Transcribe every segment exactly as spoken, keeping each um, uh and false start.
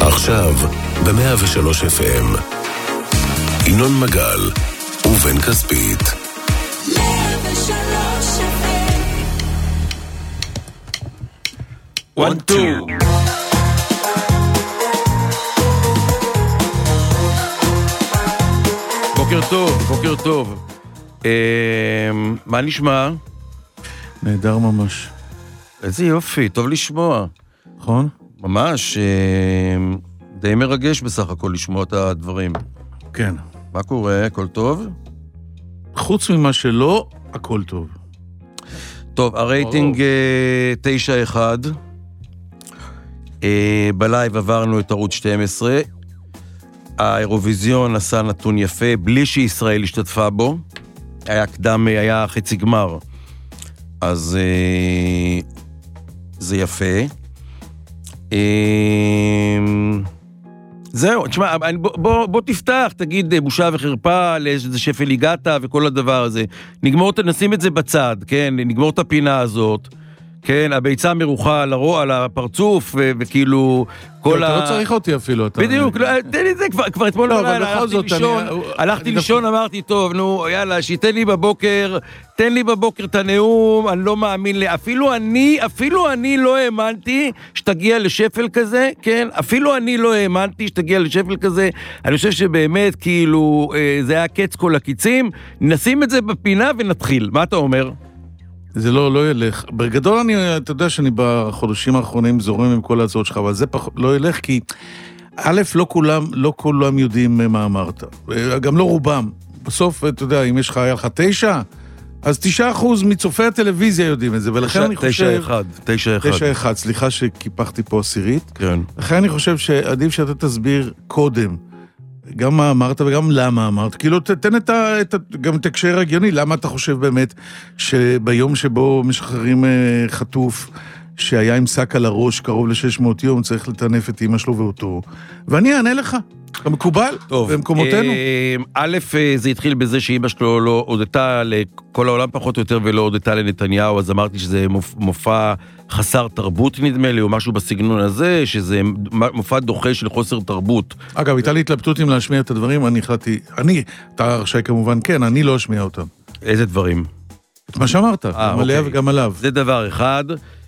עכשיו, ב-מאה ושלוש אף אם. ינון מגל ובן כספית. מאה ושלוש אף אם. one, two. בוקר טוב, בוקר טוב. מה נשמע? נהדר ממש. איזה יופי, טוב לשמוע. נכון? ממש, די מרגש בסך הכל לשמוע את הדברים. כן. מה קורה? הכל טוב? חוץ ממה שלא, הכל טוב. טוב, הרייטינג תשע אחד. בלייב עברנו את ערוץ שתים עשרה. האירוויזיון עשה נתון יפה, בלי שישראל השתתפה בו. היה קדם, היה חצי גמר. אז זה יפה. זהו, תשמע, בוא, בוא, בוא תפתח, תגיד בושה וחרפה, לאיזה שפל הגעת וכל הדבר הזה. נגמור, נשים את זה בצד, כן? נגמור את הפינה הזאת. כן, הביצה מרוחה על הרוע, על הפרצוף, וכאילו כל ה... אתה לא צריך אותי אפילו, אתה... בדיוק, תן לי זה, כבר אתמול הלכתי לישון, הלכתי לישון, אמרתי, טוב, נו, יאללה, שיתן לי בבוקר, תן לי בבוקר את הנאום, אני לא מאמין לי, אפילו אני, אפילו אני לא האמנתי שתגיע לשפל כזה, כן, אפילו אני לא האמנתי שתגיע לשפל כזה, אני חושב שבאמת, כאילו, זה היה קץ כל הקיצים, נשים את זה בפינה ונתחיל, מה אתה אומר? זה לא, לא ילך. בגדול אני, אתה יודע שאני בחודשים האחרונים זורם עם כל ההצעות שלך, אבל זה פח, לא ילך כי, א', לא כולם, לא כולם יודעים מה אמרת. גם לא רובם. בסוף, אתה יודע, אם יש לך, היה לך תשע, אז תשעה אחוז מצופי הטלוויזיה יודעים את זה, ולכן אני חושב... תשע אחד, תשע אחד. תשע אחד, סליחה שקיפחתי פה עשירית. כן. לכן אני חושב שעדיף שאתה תסביר קודם, גם מה אמרת וגם למה אמרת, כאילו תתן את ה, את ה, גם את הקשר הגיוני, למה אתה חושב באמת שביום שבו משחררים חטוף, שהיה עם סק על הראש קרוב ל-שש מאות יום, צריך לטנף את אמא שלו ואותו, ואני אענה לך, המקובל, במקומותינו. א', זה התחיל בזה שאמא שלו לא הודתה לכל העולם פחות או יותר, ולא הודתה לנתניהו, אז אמרתי שזה מופע חסר תרבות נדמה לי, או משהו בסגנון הזה, שזה מופע דוחה של חוסר תרבות. אגב, הייתה לי התלבטות אם להשמיע את הדברים, אני החלטתי, אני, אתה רשאי כמובן כן, אני לא אשמיע אותם. איזה דברים? את מה שאמרת, גם עליה וגם עליו. זה דבר אחד,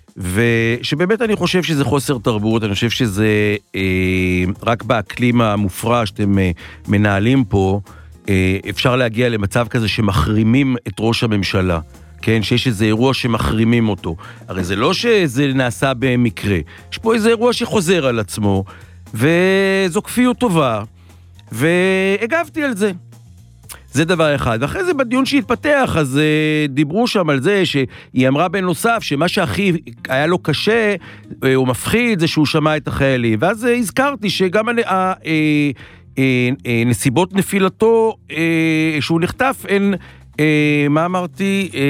ושבאמת אני חושב שזה חוסר תרבות, אני חושב שזה אה, רק באקלים המופרע שאתם אה, מנהלים פה, אה, אפשר להגיע למצב כזה שמחרימים את ראש הממשלה, כן, שיש איזה אירוע שמחרימים אותו. הרי זה לא שזה נעשה במקרה, יש פה איזה אירוע שחוזר על עצמו, וזו כפיות טובה, והגבתי על זה. זה דבר אחד. ואחרי זה בדיון שהתפתח, אז uh, דיברו שם על זה שהיא אמרה בנוסף שמה שהכי היה לו קשה, uh, הוא מפחיד, זה שהוא שמע את החיילים. ואז uh, הזכרתי שגם הנסיבות uh, uh, uh, נפילתו, uh, שהוא נחטף, הן, uh, מה אמרתי? Uh,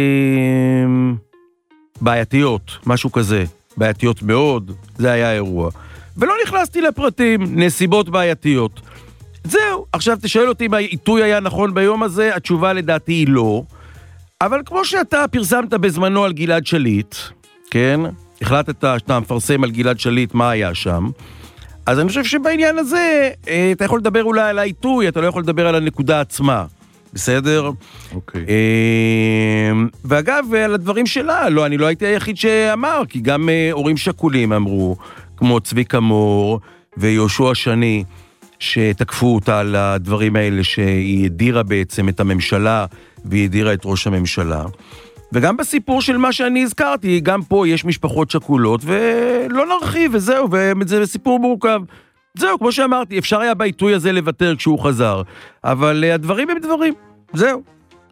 בעייתיות, משהו כזה. בעייתיות מאוד, זה היה האירוע. ולא נכנסתי לפרטים, נסיבות בעייתיות. זהו, עכשיו תשאל אותי אם העיתוי היה נכון ביום הזה, התשובה לדעתי היא לא, אבל כמו שאתה פרסמת בזמנו על גלעד שליט, כן? החלטת שאתה מפרסם על גלעד שליט מה היה שם, אז אני חושב שבעניין הזה אתה יכול לדבר אולי על העיתוי, אתה לא יכול לדבר על הנקודה עצמה, בסדר? אוקיי. ואגב, על הדברים שלה, לא, אני לא הייתי היחיד שאמר, כי גם הורים שכולים אמרו, כמו צביקה מור ויהושע שני, שתקפו אותה על הדברים האלה, שהיא הדירה בעצם את הממשלה, והיא הדירה את ראש הממשלה. וגם בסיפור של מה שאני הזכרתי, גם פה יש משפחות שכולות, ולא נרחיב, וזהו, וזה סיפור מורכב. זהו, כמו שאמרתי, אפשר היה בעיתוי הזה לוותר כשהוא חזר, אבל הדברים הם דברים, זהו.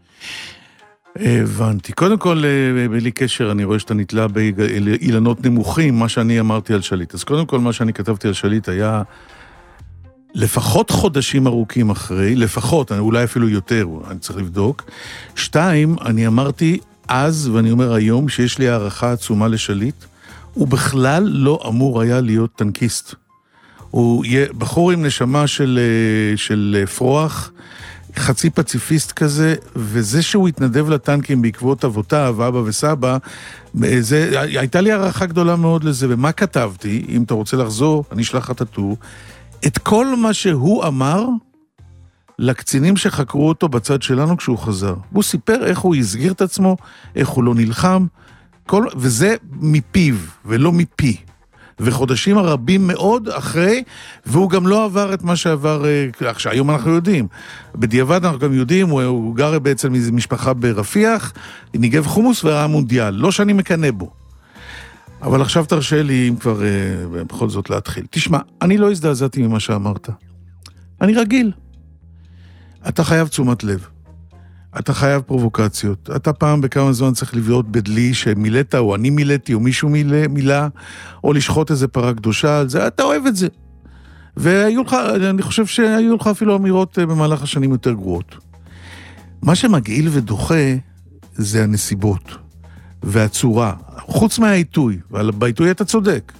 הבנתי. קודם כל, בלי קשר, אני רואה שאתה נתלה באילנות נמוכים, מה שאני אמרתי על שליט. אז קודם כל, מה שאני כתבתי על שליט היה לפחות חודשים ארוכים אחרי, לפחות, אולי אפילו יותר, אני צריך לבדוק. שתיים, אני אמרתי אז, ואני אומר היום, שיש לי הערכה עצומה לשליט, הוא בכלל לא אמור היה להיות טנקיסט. הוא יהיה בחור עם נשמה של, של פרוח, חצי פציפיסט כזה, וזה שהוא התנדב לטנקים בעקבות אבותיו, אבא וסבא, זה, הייתה לי הערכה גדולה מאוד לזה, ומה כתבתי, אם אתה רוצה לחזור, אני אשלח את הטור, את כל מה שהוא אמר לקצינים שחקרו אותו בצד שלנו כשהוא חזר. הוא סיפר איך הוא הסגיר את עצמו, איך הוא לא נלחם, כל, וזה מפיו ולא מפי. וחודשים הרבים מאוד אחרי, והוא גם לא עבר את מה שעבר, עכשיו, היום אנחנו יודעים. בדיעבד אנחנו גם יודעים, הוא, הוא גר בעצם מאיזו משפחה ברפיח, ניגב חומוס וראה מונדיאל, לא שאני מקנה בו. אבל עכשיו תרשה לי, אם כבר אה, בכל זאת להתחיל. תשמע, אני לא הזדעזעתי ממה שאמרת. אני רגיל. אתה חייב תשומת לב. אתה חייב פרובוקציות. אתה פעם בכמה זמן צריך לביות בדלי שמילאת, או אני מילאתי, או מישהו מילה, מילה, או לשחוט איזה פרה קדושה על זה. אתה אוהב את זה. והיו לך, אני חושב שהיו לך אפילו אמירות במהלך השנים יותר גרועות. מה שמגעיל ודוחה זה הנסיבות והצורה. חוץ מהעיתוי, ובעיתוי אתה צודק.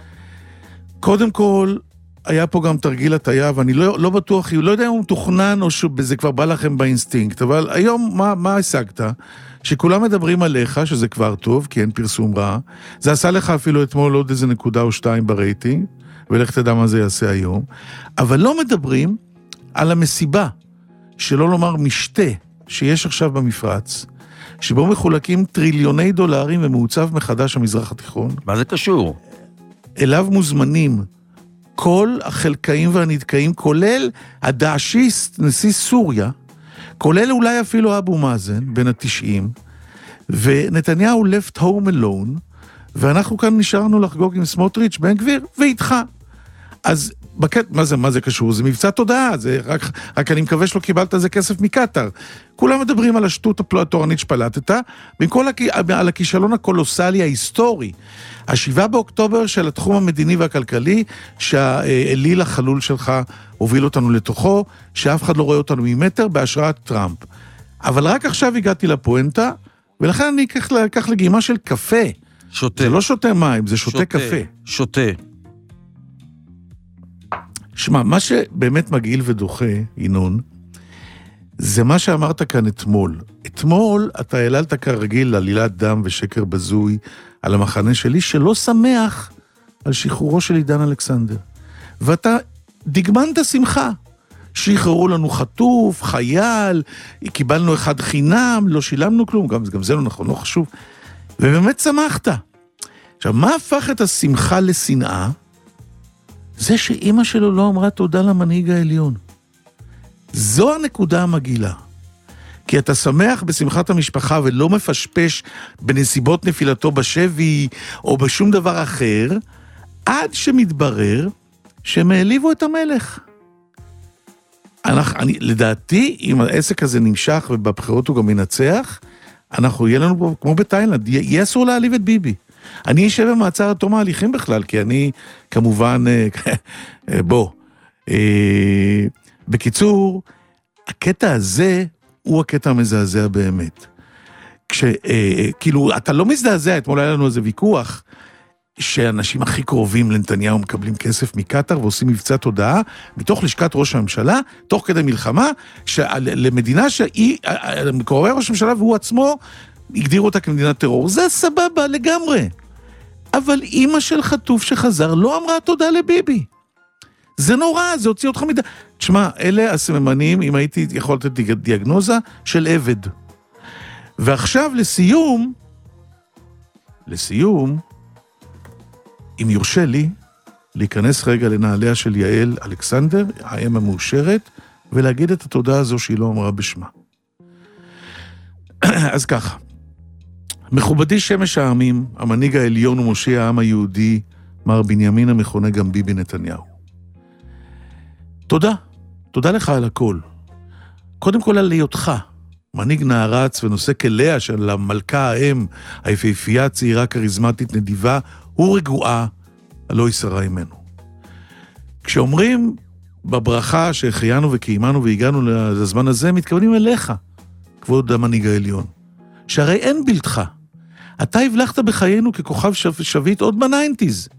קודם כל, היה פה גם תרגיל הטיה, ואני לא, לא בטוח, לא יודע אם הוא מתוכנן או שזה כבר בא לכם באינסטינקט, אבל היום מה, מה השגת? שכולם מדברים עליך, שזה כבר טוב, כי אין פרסום רע, זה עשה לך אפילו אתמול עוד איזה נקודה או שתיים ברייטינג, ולך תדע מה זה יעשה היום, אבל לא מדברים על המסיבה, שלא לומר משתה, שיש עכשיו במפרץ, שבו מחולקים טריליוני דולרים ומעוצב מחדש המזרח התיכון. מה זה קשור? אליו מוזמנים כל החלקאים והנדקאים, כולל הדאעשיסט, נשיא סוריה, כולל אולי אפילו אבו מאזן, בין התשעים, ונתניהו left home alone, ואנחנו כאן נשארנו לחגוג עם סמוטריץ' בן גביר, ואיתך. אז בקט, מה זה, מה זה קשור? זה מבצע תודעה, זה רק, רק אני מקווה שלא קיבלת איזה כסף מקטר. כולם מדברים על השטות התורנית שפלטת, במקום על הכישלון הקולוסלי ההיסטורי. השבעה באוקטובר של התחום המדיני והכלכלי, שהאליל החלול שלך הוביל אותנו לתוכו, שאף אחד לא רואה אותנו ממטר, בהשראת טראמפ. אבל רק עכשיו הגעתי לפואנטה, ולכן אני אקח, אקח לגימה של קפה. שותה. זה לא שותה מים, זה שותה, שותה קפה. שותה. שמע, מה שבאמת מגעיל ודוחה, ינון, זה מה שאמרת כאן אתמול. אתמול אתה העללת כרגיל עלילת דם ושקר בזוי על המחנה שלי, שלא שמח על שחרורו של עידן אלכסנדר. ואתה דגמנת שמחה. שחררו לנו חטוף, חייל, קיבלנו אחד חינם, לא שילמנו כלום, גם, גם זה לא נכון, לא חשוב. ובאמת שמחת. עכשיו, מה הפך את השמחה לשנאה? זה שאמא שלו לא אמרה תודה למנהיג העליון. זו הנקודה המגעילה. כי אתה שמח בשמחת המשפחה ולא מפשפש בנסיבות נפילתו בשבי או בשום דבר אחר, עד שמתברר שהם העליבו את המלך. אנחנו, אני, לדעתי, אם העסק הזה נמשך ובבחירות הוא גם ינצח, אנחנו יהיה לנו פה, כמו בתאילנד, יהיה אסור להעליב את ביבי. אני אשב במעצר עד תום ההליכים בכלל, כי אני כמובן, בוא, בקיצור, הקטע הזה הוא הקטע המזעזע באמת. כאילו, אתה לא מזדעזע, אתמול היה לנו איזה ויכוח, שאנשים הכי קרובים לנתניהו מקבלים כסף מקטר ועושים מבצע תודעה, מתוך לשכת ראש הממשלה, תוך כדי מלחמה, למדינה שהיא, קורא ראש הממשלה והוא עצמו, הגדירו אותה כמדינת טרור. זה סבבה לגמרי. אבל אמא של חטוף שחזר לא אמרה תודה לביבי. זה נורא, זה הוציא אותך מדי. תשמע, אלה הסממנים, אם הייתי יכול לתת דיאגנוזה, של עבד. ועכשיו לסיום, לסיום, אם יורשה לי, להיכנס רגע לנעליה של יעל אלכסנדר, האם המאושרת, ולהגיד את התודה הזו שהיא לא אמרה בשמה. אז ככה, מכובדי שמש העמים, המנהיג העליון ומושיע העם היהודי, מר בנימין המכונה גם ביבי נתניהו. תודה, תודה לך על הכל. קודם כל על היותך, מנהיג נערץ ונושא כליה של המלכה האם, היפהפייה הצעירה כריזמטית נדיבה, הוא רגועה, הלא יסרה ממנו. כשאומרים בברכה שהחיינו וקיימנו והגענו לזמן הזה, מתכוונים אליך, כבוד המנהיג העליון. שהרי אין בלתך. אתה הבלחת בחיינו ככוכב שביט עוד בניינטיז.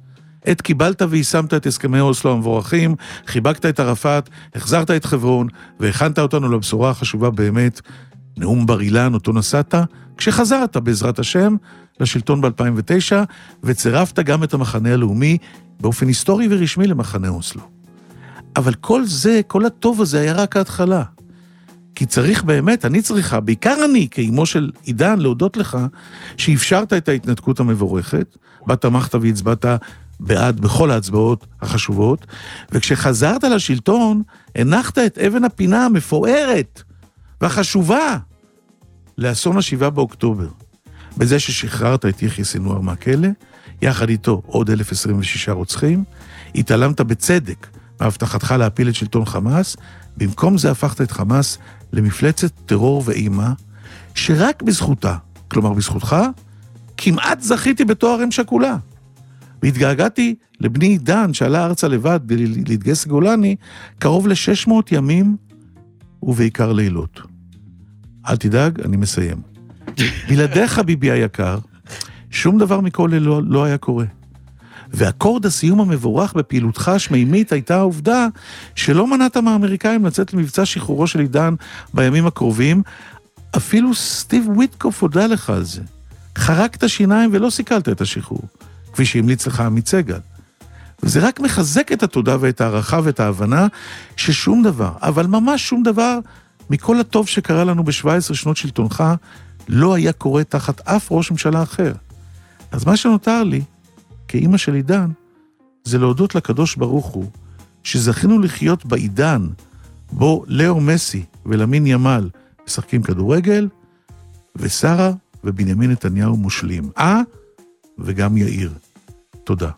עת קיבלת ויישמת את הסכמי אוסלו המבורכים, חיבקת את ערפאת, החזרת את חברון, והכנת אותנו לבשורה החשובה באמת, נאום בר אילן, אותו נסעת, כשחזרת בעזרת השם לשלטון ב-אלפיים ותשע, וצירפת גם את המחנה הלאומי באופן היסטורי ורשמי למחנה אוסלו. אבל כל זה, כל הטוב הזה היה רק ההתחלה. כי צריך באמת, אני צריכה, בעיקר אני, כאימו של עידן, להודות לך, שאפשרת את ההתנתקות המבורכת, בה תמכת והצבעת בעד בכל ההצבעות החשובות, וכשחזרת לשלטון, הנחת את אבן הפינה המפוארת והחשובה לאסון השבעה באוקטובר, בזה ששחררת את יחיא סנוואר מהכלא, יחד איתו עוד אלף עשרים ושישה רוצחים, התעלמת בצדק מהבטחתך להפיל את שלטון חמאס, במקום זה הפכת את חמאס למפלצת טרור ואימה, שרק בזכותה, כלומר בזכותך, כמעט זכיתי בתואר אם שכולה. והתגעגעתי לבני עידן שעלה ארצה לבד להתגייס גולני, קרוב ל-שש מאות ימים ובעיקר לילות. אל תדאג, אני מסיים. בלעדיך ביבי היקר, שום דבר מכל לא, לא היה קורה. והקורד הסיום המבורך בפעילותך השמימית הייתה העובדה שלא מנעת מהאמריקאים לצאת למבצע שחרורו של עידן בימים הקרובים, אפילו סטיב וויטקוף הודה לך על זה. חרקת שיניים ולא סיכלת את השחרור, כפי שהמליץ לך עמית סגל. וזה רק מחזק את התודה ואת הערכה ואת ההבנה ששום דבר, אבל ממש שום דבר, מכל הטוב שקרה לנו ב-שבע עשרה שנות שלטונך, לא היה קורה תחת אף ראש ממשלה אחר. אז מה שנותר לי, כאימא של עידן, זה להודות לקדוש ברוך הוא, שזכינו לחיות בעידן, בו לאו מסי ולמין ימל משחקים כדורגל, ושרה ובנימין נתניהו מושלים. אה? וגם יאיר. תודה.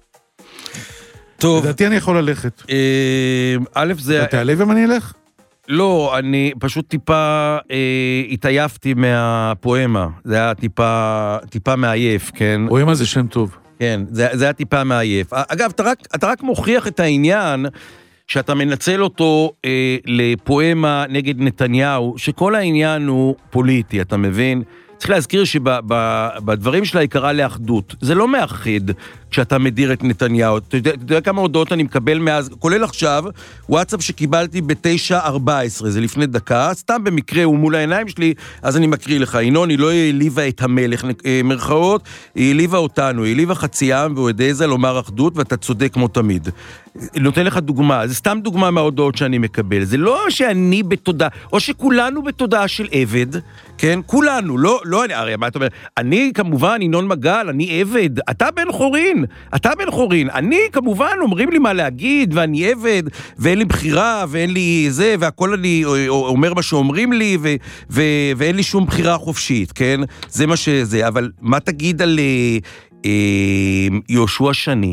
טוב. לדעתי אני יכול ללכת. א' זה... אתה תעלה אם אני אלך? לא, אני פשוט טיפה אה, התעייפתי מהפואמה. זה היה טיפה, טיפה מעייף, כן? פואמה זה שם טוב. כן, זה, זה היה טיפה מעייף. אגב, אתה רק, אתה רק מוכיח את העניין שאתה מנצל אותו אה, לפואמה נגד נתניהו, שכל העניין הוא פוליטי, אתה מבין? צריך להזכיר שבדברים שלה היא קראה לאחדות. זה לא מאחד כשאתה מדיר את נתניהו. אתה יודע, אתה יודע כמה הודעות אני מקבל מאז, כולל עכשיו, וואטסאפ שקיבלתי ב-תשע ארבע עשרה, זה לפני דקה, סתם במקרה הוא מול העיניים שלי, אז אני מקריא לך, ינון, היא לא העליבה את המלך, מרכאות, היא העליבה אותנו, היא העליבה חצי עם, והוא יודע לומר אחדות, ואתה צודק כמו תמיד. נותן לך דוגמה, זה סתם דוגמה מההודעות שאני מקבל, זה לא שאני בתודעה, או שכולנו בתודעה של עבד, כן? כולנו, לא, לא, הרי מה אתה אומר? אני כמובן, ינון מגל, אני עבד, אתה בן חורין, אתה בן חורין, אני כמובן אומרים לי מה להגיד, ואני עבד, ואין לי בחירה, ואין לי זה, והכל אני אומר מה שאומרים לי, ו, ו, ואין לי שום בחירה חופשית, כן? זה מה שזה, אבל מה תגיד על אה, יהושע שני?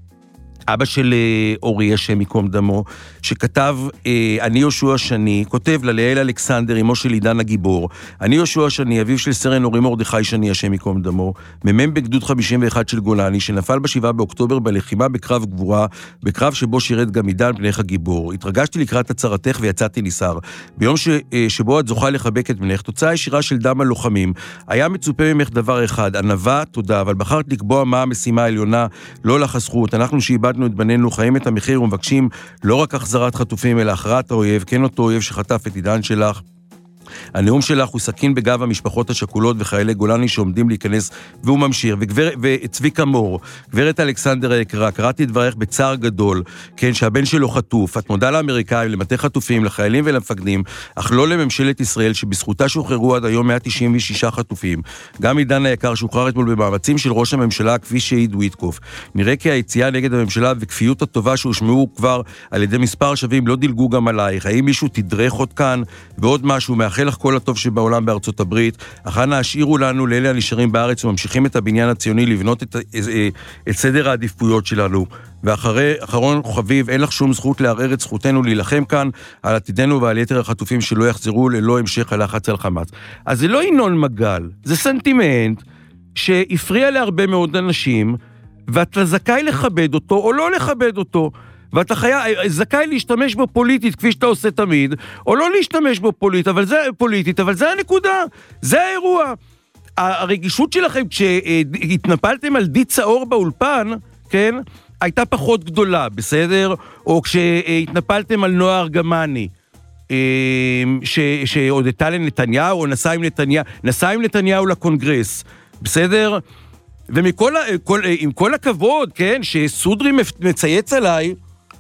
אבא של אורי, השם מקום דמו, שכתב, אני יהושע שני, כותב לליאל אלכסנדר, אמו של עידן הגיבור, אני יהושע שני, אביו של סרן אורי מרדכי שני, השם מקום דמו, ממם בגדוד חמישים ואחת של גולני, שנפל בשבעה באוקטובר בלחימה בקרב גבורה, בקרב שבו שירת גם עידן בנך הגיבור. התרגשתי לקראת הצהרתך ויצאתי ניסר. ביום ש, שבו את זוכה לחבק את בנך, תוצאה ישירה של דם הלוחמים. היה מצופה ממך דבר אחד, ענווה, תודה, אבל בחרת לקבוע מה המשימה העליונה, לא לחסכות. אנחנו שאיבדנו את בנינו, חיים את המחיר ומבקשים לא רק החזרת חטופים, אלא הכרעת האויב, כן אותו אויב שחטף את עידן שלך. הנאום שלך הוא סכין בגב המשפחות השכולות וחיילי גולני שעומדים להיכנס, והוא ממשיך. וגבר, וצביקה מור, גברת אלכסנדר היקרה, קראתי דברך בצער גדול, כן, שהבן שלו חטוף. את מודה לאמריקאים, למטה חטופים, לחיילים ולמפקדים, אך לא לממשלת ישראל, שבזכותה שוחררו עד היום מאה תשעים ושישה חטופים. גם עידן היקר שוחרר אתמול במאמצים של ראש הממשלה, כפי שהעיד וויטקוף. נראה כי היציאה נגד הממשלה וכפיות הטובה שהושמעו כבר על ידי מספר שווים לא דילגו גם עלייך. האם מישהו תדרך עוד כאן? ועוד משהו, מאחל לך כל הטוב שבעולם בארצות הברית, אך אנא השאירו לנו לאלה הנשארים בארץ וממשיכים את הבניין הציוני לבנות את, את סדר העדיפויות שלנו. ואחרי, אחרון חביב, אין לך שום זכות לערער את זכותנו להילחם כאן על עתידנו ועל יתר החטופים שלא יחזרו ללא המשך הלחץ על חמאס. אז זה לא ינון מגל, זה סנטימנט שהפריע להרבה מאוד אנשים, ואתה זכאי לכבד אותו או לא לכבד אותו. ואתה חייב, זכאי להשתמש בו פוליטית, כפי שאתה עושה תמיד, או לא להשתמש בו פוליטית, אבל זה, פוליטית, אבל זה הנקודה, זה האירוע. הרגישות שלכם, כשהתנפלתם על די צהור באולפן, כן, הייתה פחות גדולה, בסדר? או כשהתנפלתם על נועה ארגמני, שהודתה לנתניהו, או נסע עם נתניהו, נסע עם נתניהו לקונגרס, בסדר? ומכל, כל, עם כל הכבוד, כן, שסודרי מצייץ עליי,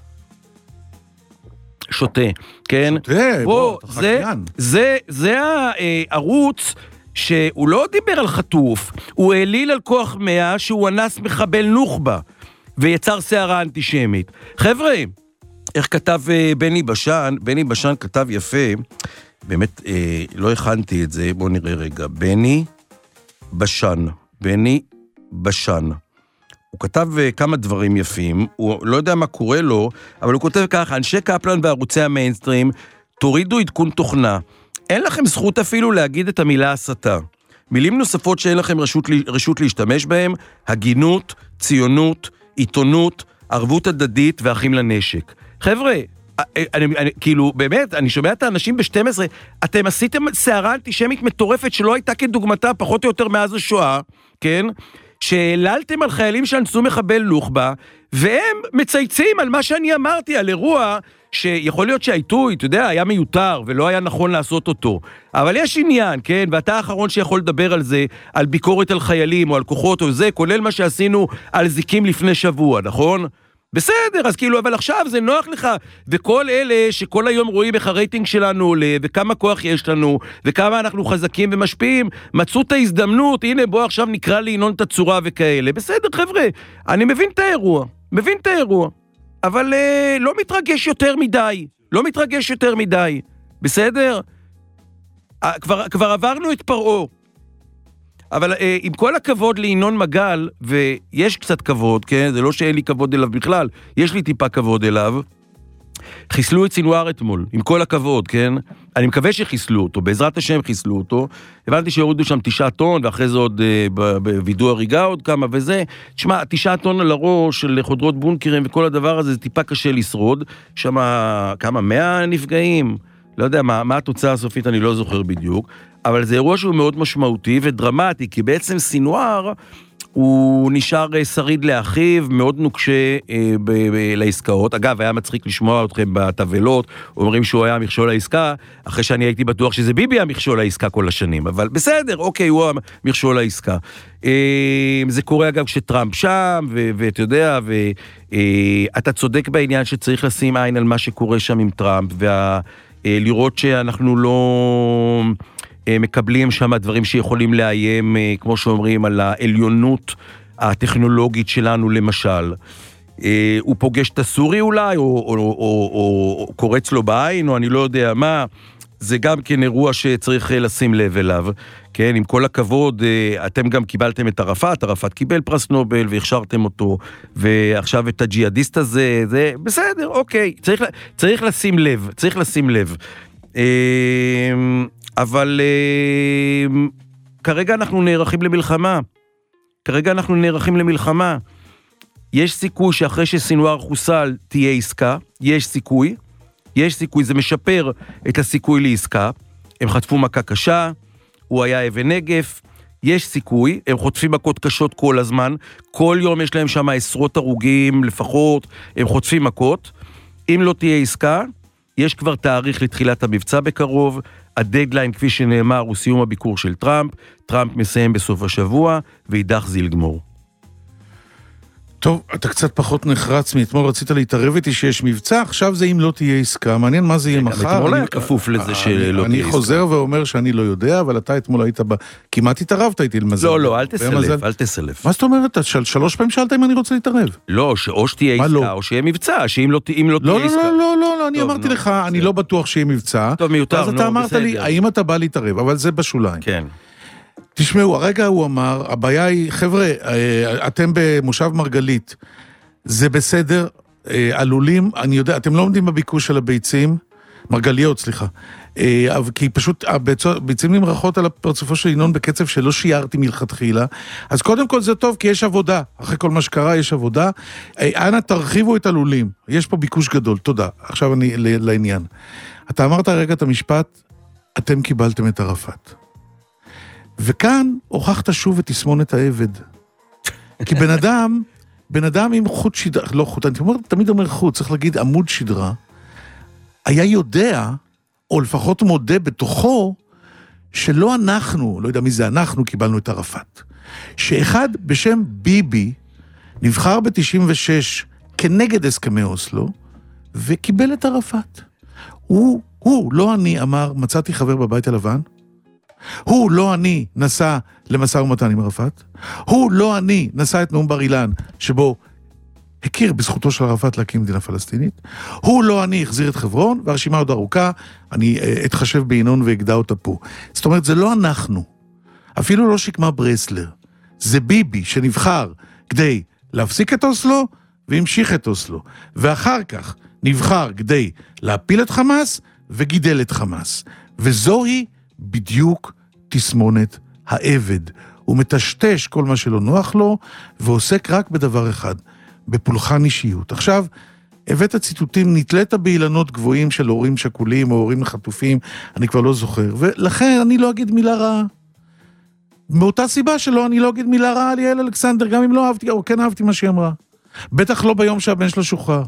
שותה, כן? שותה, בוא, אתה חקיין. זה, זה הערוץ שהוא לא דיבר על חטוף, הוא העליל על כוח מאה שהוא אנס מחבל נוח'בה, ויצר שערה אנטישמית. חבר'ה, איך כתב בני בשן, בני בשן כתב יפה, באמת אה, לא הכנתי את זה, בואו נראה רגע, בני בשן, בני בשן. הוא כתב כמה דברים יפים, הוא לא יודע מה קורה לו, אבל הוא כותב ככה, אנשי קפלן וערוצי המיינסטרים, תורידו עדכון תוכנה, אין לכם זכות אפילו להגיד את המילה הסתה. מילים נוספות שאין לכם רשות, רשות להשתמש בהם, הגינות, ציונות, עיתונות, ערבות הדדית ואחים לנשק. חבר'ה, אני, אני, כאילו, באמת, אני שומע את האנשים ב-שתים עשרה, אתם עשיתם שערה אנטישמית מטורפת שלא הייתה כדוגמתה פחות או יותר מאז השואה, כן? שהעללתם על חיילים שאנסו מחבל נוח'בה, והם מצייצים על מה שאני אמרתי, על אירוע שיכול להיות שהעיתוי, אתה יודע, היה מיותר ולא היה נכון לעשות אותו. אבל יש עניין, כן? ואתה האחרון שיכול לדבר על זה, על ביקורת על חיילים או על כוחות או זה, כולל מה שעשינו על זיקים לפני שבוע, נכון? בסדר, אז כאילו, אבל עכשיו זה נוח לך, וכל אלה שכל היום רואים איך הרייטינג שלנו עולה, וכמה כוח יש לנו, וכמה אנחנו חזקים ומשפיעים, מצאו את ההזדמנות, הנה בוא עכשיו נקרא לינון את הצורה וכאלה. בסדר, חבר'ה, אני מבין את האירוע, מבין את האירוע, אבל אה, לא מתרגש יותר מדי, לא מתרגש יותר מדי, בסדר? אה, כבר, כבר עברנו את פרעה. אבל אה, עם כל הכבוד לינון מגל, ויש קצת כבוד, כן? זה לא שאין לי כבוד אליו בכלל, יש לי טיפה כבוד אליו, חיסלו את סינואר אתמול, עם כל הכבוד, כן? אני מקווה שחיסלו אותו, בעזרת השם חיסלו אותו, הבנתי שהורידו שם תשעה טון, ואחרי זה עוד אה, בווידוא הריגה עוד כמה וזה, תשמע, תשעה טון על הראש של חודרות בונקרים וכל הדבר הזה, זה טיפה קשה לשרוד, שם כמה, מאה נפגעים, לא יודע מה, מה התוצאה הסופית, אני לא זוכר בדיוק, אבל זה אירוע שהוא מאוד משמעותי ודרמטי, כי בעצם סינואר הוא נשאר שריד לאחיו, מאוד נוקשה אה, ב- ב- לעסקאות. אגב, היה מצחיק לשמוע אתכם בתבלות, אומרים שהוא היה מכשול העסקה, אחרי שאני הייתי בטוח שזה ביבי המכשול העסקה כל השנים, אבל בסדר, אוקיי, הוא המכשול העסקה. אה, זה קורה אגב כשטראמפ שם, ו- ואתה יודע, ואתה אה, צודק בעניין שצריך לשים עין על מה שקורה שם עם טראמפ, ולראות אה, שאנחנו לא מקבלים שם דברים שיכולים לאיים, כמו שאומרים, על העליונות הטכנולוגית שלנו למשל. הוא פוגש את הסורי אולי, או, או, או, או, או קורץ לו בעין, או אני לא יודע מה, זה גם כן אירוע שצריך לשים לב אליו. כן, עם כל הכבוד, אתם גם קיבלתם את ערפאת, ערפאת קיבל פרס נובל והכשרתם אותו, ועכשיו את הג'יהאדיסט הזה, זה בסדר, אוקיי, צריך, צריך לשים לב, צריך לשים לב. אבל uh, כרגע אנחנו נערכים למלחמה, כרגע אנחנו נערכים למלחמה, יש סיכוי שאחרי שסינואר חוסל תהיה עסקה, יש סיכוי, יש סיכוי, זה משפר את הסיכוי לעסקה, הם חטפו מכה קשה, הוא היה אבן נגף, יש סיכוי, הם חוטפים מכות קשות כל הזמן, כל יום יש להם שם עשרות הרוגים לפחות, הם חוטפים מכות, אם לא תהיה עסקה, יש כבר תאריך לתחילת המבצע בקרוב, הדדליין כפי שנאמר הוא סיום הביקור של טראמפ, טראמפ מסיים בסוף השבוע, וידח זיל גמור. טוב, אתה קצת פחות נחרץ מאתמול, רצית להתערב איתי שיש מבצע, עכשיו זה אם לא תהיה עסקה, מעניין מה זה יהיה מחר. אתמול היה כפוף לזה שלא תהיה עסקה. אני חוזר ואומר שאני לא יודע, אבל אתה אתמול היית ב... כמעט התערבת איתי למזל. לא, לא, אל תסלף, אל תסלף. מה זאת אומרת? שלוש פעמים שאלת אם אני רוצה להתערב. לא, או שתהיה עסקה, או שיהיה מבצע, שאם לא תהיה עסקה. לא, לא, לא, לא, אני אמרתי לך, אני לא בטוח שיהיה מבצע. טוב, מיותר, נו, בסדר. אז אתה אמרת לי, האם אתה בא להתערב, אבל זה בשוליים. כן. תשמעו, הרגע הוא אמר, הבעיה היא, חבר'ה, אתם במושב מרגלית, זה בסדר, עלולים, אני יודע, אתם לא עומדים בביקוש של הביצים, מרגליות, סליחה, כי פשוט הביצים נמרחות על הפרצופו של ינון בקצב שלא שיירתי מלכתחילה, אז קודם כל זה טוב, כי יש עבודה, אחרי כל מה שקרה יש עבודה, אנא תרחיבו את עלולים, יש פה ביקוש גדול, תודה, עכשיו אני לעניין. אתה אמרת רגע את המשפט, אתם קיבלתם את ערפאת. וכאן הוכחת שוב את תסמונת העבד. כי בן אדם בן אדם עם חוט שדרה, לא חוט, אני אומר, תמיד אומר חוט, צריך להגיד עמוד שדרה, היה יודע, או לפחות מודה בתוכו, שלא אנחנו, לא יודע מי זה אנחנו, קיבלנו את ערפאת. שאחד בשם ביבי, נבחר ב-תשעים ושש כנגד הסכמי אוסלו, וקיבל את ערפאת. הוא, הוא, לא אני, אמר, מצאתי חבר בבית הלבן, הוא, לא אני, נסע למשא ומתן עם ערפאת, הוא, לא אני, נסע את נאום בר אילן, שבו הכיר בזכותו של ערפאת להקים מדינה פלסטינית, הוא, לא אני, החזיר את חברון, והרשימה עוד ארוכה, אני uh, אתחשב בעינון והגדע אותה פה. זאת אומרת, זה לא אנחנו, אפילו לא שקמה ברסלר, זה ביבי שנבחר כדי להפסיק את אוסלו, והמשיך את אוסלו, ואחר כך נבחר כדי להפיל את חמאס, וגידל את חמאס. וזוהי בדיוק תסמונת העבד. הוא מטשטש כל מה שלא נוח לו, ועוסק רק בדבר אחד, בפולחן אישיות. עכשיו, הבאת ציטוטים, נתלית באילנות גבוהים של הורים שכולים, או הורים לחטופים, אני כבר לא זוכר, ולכן אני לא אגיד מילה רעה. מאותה סיבה שלא, אני לא אגיד מילה רעה על יעל אלכסנדר, גם אם לא אהבתי, או כן אהבתי מה שהיא אמרה. בטח לא ביום שהבן שלו שוחרר.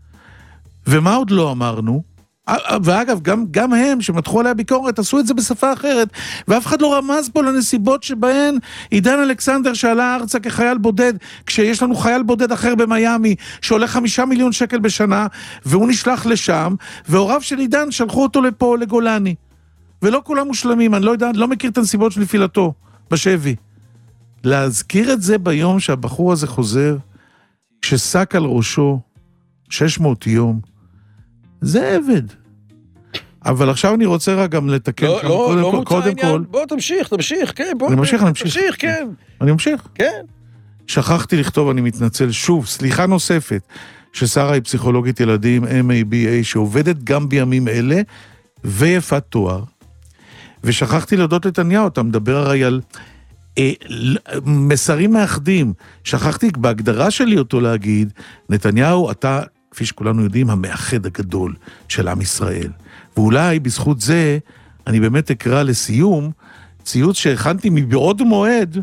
ומה עוד לא אמרנו? ואגב, גם, גם הם שמתחו עליה ביקורת, עשו את זה בשפה אחרת, ואף אחד לא רמז פה לנסיבות שבהן עידן אלכסנדר שעלה ארצה כחייל בודד, כשיש לנו חייל בודד אחר במיימי, שעולה חמישה מיליון שקל בשנה, והוא נשלח לשם, והוריו של עידן שלחו אותו לפה, לגולני. ולא כולם מושלמים, אני לא יודע, לא מכיר את הנסיבות של נפילתו בשבי. להזכיר את זה ביום שהבחור הזה חוזר, כשסק על ראשו שש מאות יום, זה עבד. אבל עכשיו אני רוצה רק גם לתקן. לא, לא, קודם, לא קודם מוצא עניין. כל, בוא תמשיך, תמשיך, כן. בוא, אני ממשיך, אני ממשיך. תמשיך, כן. אני ממשיך. כן. שכחתי לכתוב, אני מתנצל שוב, סליחה נוספת, ששרה היא פסיכולוגית ילדים, אם איי בי איי, שעובדת גם בימים אלה, ויפת תואר. ושכחתי להודות לתניהו, אתה מדבר הרי על אה, מסרים מאחדים. שכחתי בהגדרה שלי אותו להגיד, נתניהו, אתה, כפי שכולנו יודעים, המאחד הגדול של עם ישראל. ואולי בזכות זה, אני באמת אקרא לסיום, ציוץ שהכנתי מבעוד מועד,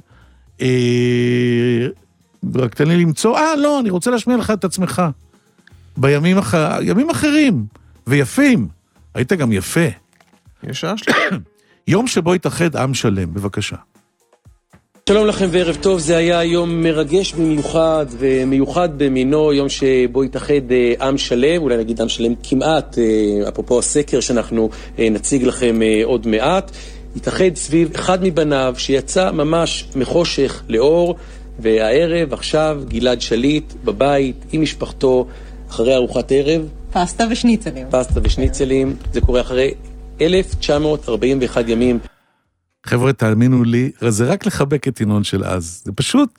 אה, רק תן לי למצוא, אה, לא, אני רוצה להשמיע לך את עצמך. בימים אחר, ימים אחרים, ויפים. היית גם יפה. יש אשלה. יום שבו התאחד עם שלם, בבקשה. שלום לכם וערב טוב, זה היה יום מרגש במיוחד ומיוחד במינו, יום שבו התאחד עם שלם, אולי נגיד עם שלם כמעט, אפרופו הסקר שאנחנו נציג לכם עוד מעט, התאחד סביב אחד מבניו שיצא ממש מחושך לאור, והערב עכשיו גלעד שליט בבית עם משפחתו אחרי ארוחת ערב. פסטה ושניצלים. פסטה ושניצלים, זה קורה אחרי אלף תשע מאות ארבעים ואחד ימים. חבר'ה, תאמינו לי, זה רק לחבק את ינון של אז. זה פשוט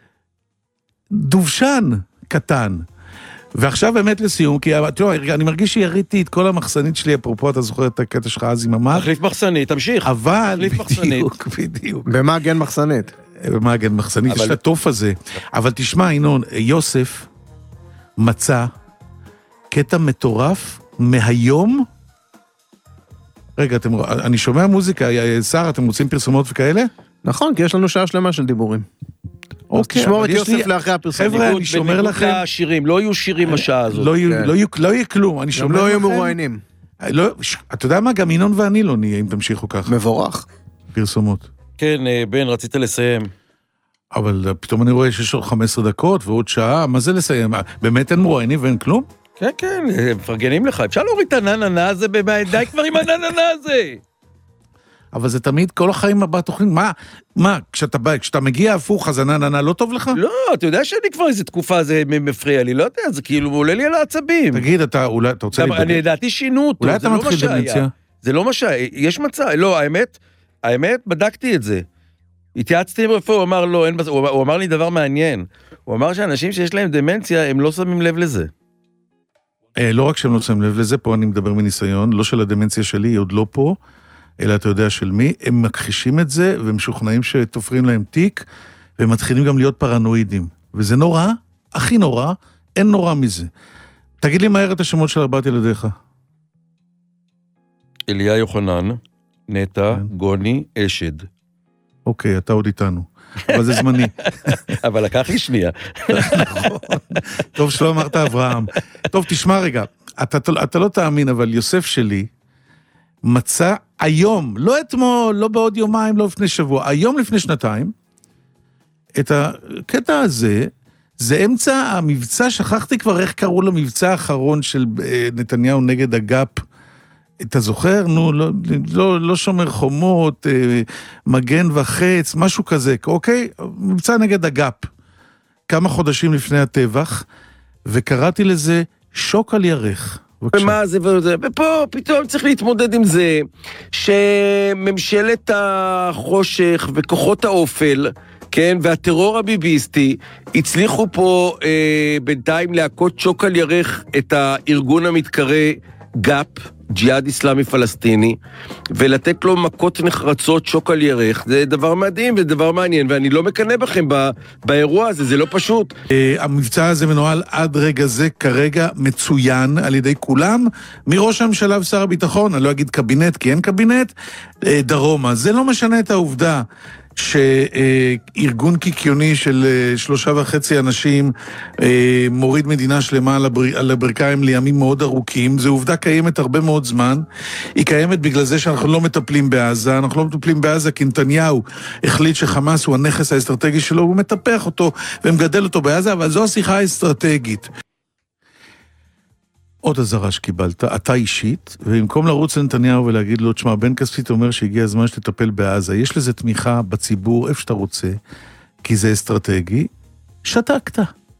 דובשן קטן. ועכשיו באמת לסיום, כי תראו, אני מרגיש שיריתי את כל המחסנית שלי, אפרופו, אתה זוכר את הקטע שלך אז עם המח? תחליף מחסנית, תמשיך. אבל, בדיוק, בדיוק. במה גן מחסנית? במה גן מחסנית, יש את הטוף הזה. אבל תשמע, ינון, יוסף מצא קטע מטורף מהיום, רגע, אתם, אני שומע מוזיקה, שר, אתם רוצים פרסומות וכאלה? נכון, כי יש לנו שעה שלמה של דיבורים. אוקיי, תשמור את יוסף לאחרי הפרסומות. חבר'ה, אני שומר לכם. בניגוד לשירים, לא יהיו שירים בשעה הזאת. לא יהיה כלום, אני שומר לכם. גם לא יהיו מרואיינים. אתה יודע מה, גם ינון ואני לא נהיה, אם תמשיכו ככה. מבורך. פרסומות. כן, בן, רצית לסיים. אבל פתאום אני רואה שיש עוד חמש עשרה דקות ועוד שעה, מה זה לסיים? באמת אין מרואיינים ואין כלום? כן, כן, מפרגנים לך. אפשר להוריד את הנננה הזה, די כבר עם הנננה הזה. אבל זה תמיד כל החיים הבא תוכנית. מה, מה, כשאתה בא, כשאתה מגיע הפוך, אז הנננה לא טוב לך? לא, אתה יודע שאני כבר איזה תקופה זה מפריע לי, לא יודע, זה כאילו עולה לי על העצבים. תגיד, אתה אולי, אתה רוצה להתבדל? אני ידעתי שינו אותו, אולי אתה מתחיל דמנציה? זה לא מה שהיה, יש מצע, לא, האמת, האמת, בדקתי את זה. התייעצתי עם רפוא, הוא אמר לא, הוא אמר לי דבר מעניין. הוא אמר שאנשים שיש להם דמנציה, הם לא שמים לב לזה. לא רק שהם לא שמים לב לזה, פה אני מדבר מניסיון, לא של הדמנציה שלי, היא עוד לא פה, אלא אתה יודע של מי, הם מכחישים את זה, ומשוכנעים שתופרים להם תיק, והם מתחילים גם להיות פרנואידים. וזה נורא, הכי נורא, אין נורא מזה. תגיד לי מהר את השמות של ארבעת ילדיך. אליה יוחנן, נטע, גוני, אשד. אוקיי, אתה עוד איתנו. אבל זה זמני. אבל לקח לי שנייה. טוב שלא אמרת אברהם. טוב, תשמע רגע, אתה, אתה לא תאמין, אבל יוסף שלי מצא היום, לא אתמול, לא בעוד יומיים, לא לפני שבוע, היום לפני שנתיים, את הקטע הזה, זה אמצע המבצע, שכחתי כבר איך קראו למבצע האחרון של נתניהו נגד הגאפ, אתה זוכר? נו, לא, לא, לא שומר חומות, מגן וחץ, משהו כזה, אוקיי? מבצע נגד הגאפ, כמה חודשים לפני הטבח, וקראתי לזה שוק על ירך. ומה זה וזה, ופה פתאום צריך להתמודד עם זה, שממשלת החושך וכוחות האופל, כן, והטרור הביביסטי, הצליחו פה אה, בינתיים להכות שוק על ירך את הארגון המתקרא גאפ, ג'יהאד איסלאמי פלסטיני, ולתת לו מכות נחרצות שוק על ירך. זה דבר מדהים ודבר מעניין, ואני לא מקנה בכם בא, באירוע הזה, זה לא פשוט. המבצע הזה מנוהל עד רגע זה כרגע מצוין על ידי כולם, מראש הממשלה ושר הביטחון, אני לא אגיד קבינט כי אין קבינט, דרומה. זה לא משנה את העובדה שארגון קיקיוני של שלושה וחצי אנשים מוריד מדינה שלמה על הברכיים לימים מאוד ארוכים. זו עובדה קיימת הרבה מאוד זמן. היא קיימת בגלל זה שאנחנו לא מטפלים בעזה. אנחנו לא מטפלים בעזה כי נתניהו החליט שחמאס הוא הנכס האסטרטגי שלו, הוא מטפח אותו ומגדל אותו בעזה, אבל זו השיחה האסטרטגית. עוד הזרה שקיבלת, אתה אישית, ובמקום לרוץ לנתניהו ולהגיד לו, תשמע, בן כספית אומר שהגיע הזמן שתטפל בעזה, יש לזה תמיכה בציבור, איפה שאתה רוצה, כי זה אסטרטגי, שתקת.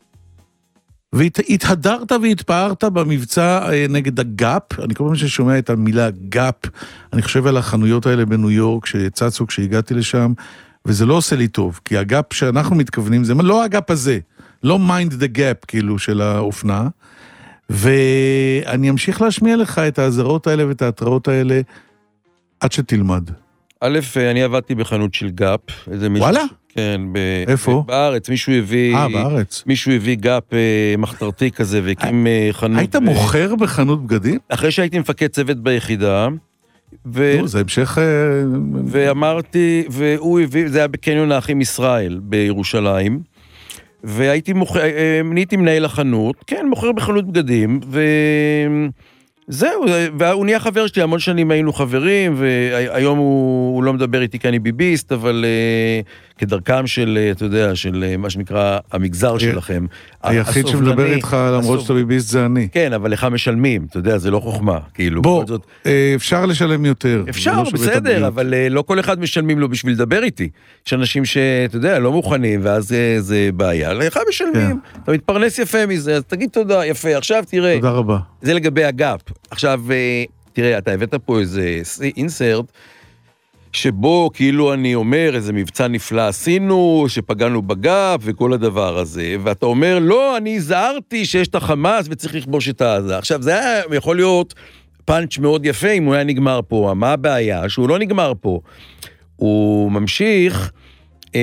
והתהדרת והתפארת במבצע נגד הגאפ, אני כל פעם ששומע את המילה גאפ, אני חושב על החנויות האלה בניו יורק, שצצו כשהגעתי לשם, וזה לא עושה לי טוב, כי הגאפ שאנחנו מתכוונים, זה לא הגאפ הזה, לא mind the gap, כאילו, של האופנה, ואני אמשיך להשמיע לך את ההזרות האלה ואת ההתראות האלה עד שתלמד. א', אני עבדתי בחנות של גאפ. וואלה? כן. איפה? בארץ, מישהו הביא... אה, בארץ. מישהו הביא גאפ מחתרתי כזה והקים חנות... היית מוכר בחנות בגדים? אחרי שהייתי מפקד צוות ביחידה, נו, זה המשך... ואמרתי, והוא הביא, זה היה בקניון האחים ישראל בירושלים, והייתי מוכר, נהייתי מנהל החנות, כן, מוכר בחנות בגדים, וזהו, והוא נהיה חבר שלי, המון שנים היינו חברים, והיום הוא, הוא לא מדבר איתי כי אני ביביסט, אבל uh, כדרכם של, אתה יודע, של מה שנקרא המגזר שלכם. היחיד שמדבר איתך למרות שאתה ביביסט זה אני. כן, אבל לך משלמים, אתה יודע, זה לא חוכמה, כאילו. בוא, זאת... אפשר לשלם יותר. אפשר, בסדר, אבל לא כל אחד משלמים לו בשביל לדבר איתי. יש אנשים שאתה יודע, לא מוכנים, ואז זה, זה בעיה. לך משלמים, כן. אתה מתפרנס יפה מזה, אז תגיד תודה, יפה, עכשיו תראה. תודה רבה. זה לגבי הגאפ. עכשיו, תראה, אתה הבאת פה איזה אינסרט, שבו כאילו אני אומר, איזה מבצע נפלא עשינו, שפגענו בגאפ וכל הדבר הזה, ואתה אומר, לא, אני הזהרתי שיש את החמאס וצריך לכבוש את העזה. עכשיו, זה היה יכול להיות פאנץ' מאוד יפה אם הוא היה נגמר פה. מה הבעיה? שהוא לא נגמר פה. הוא ממשיך אה,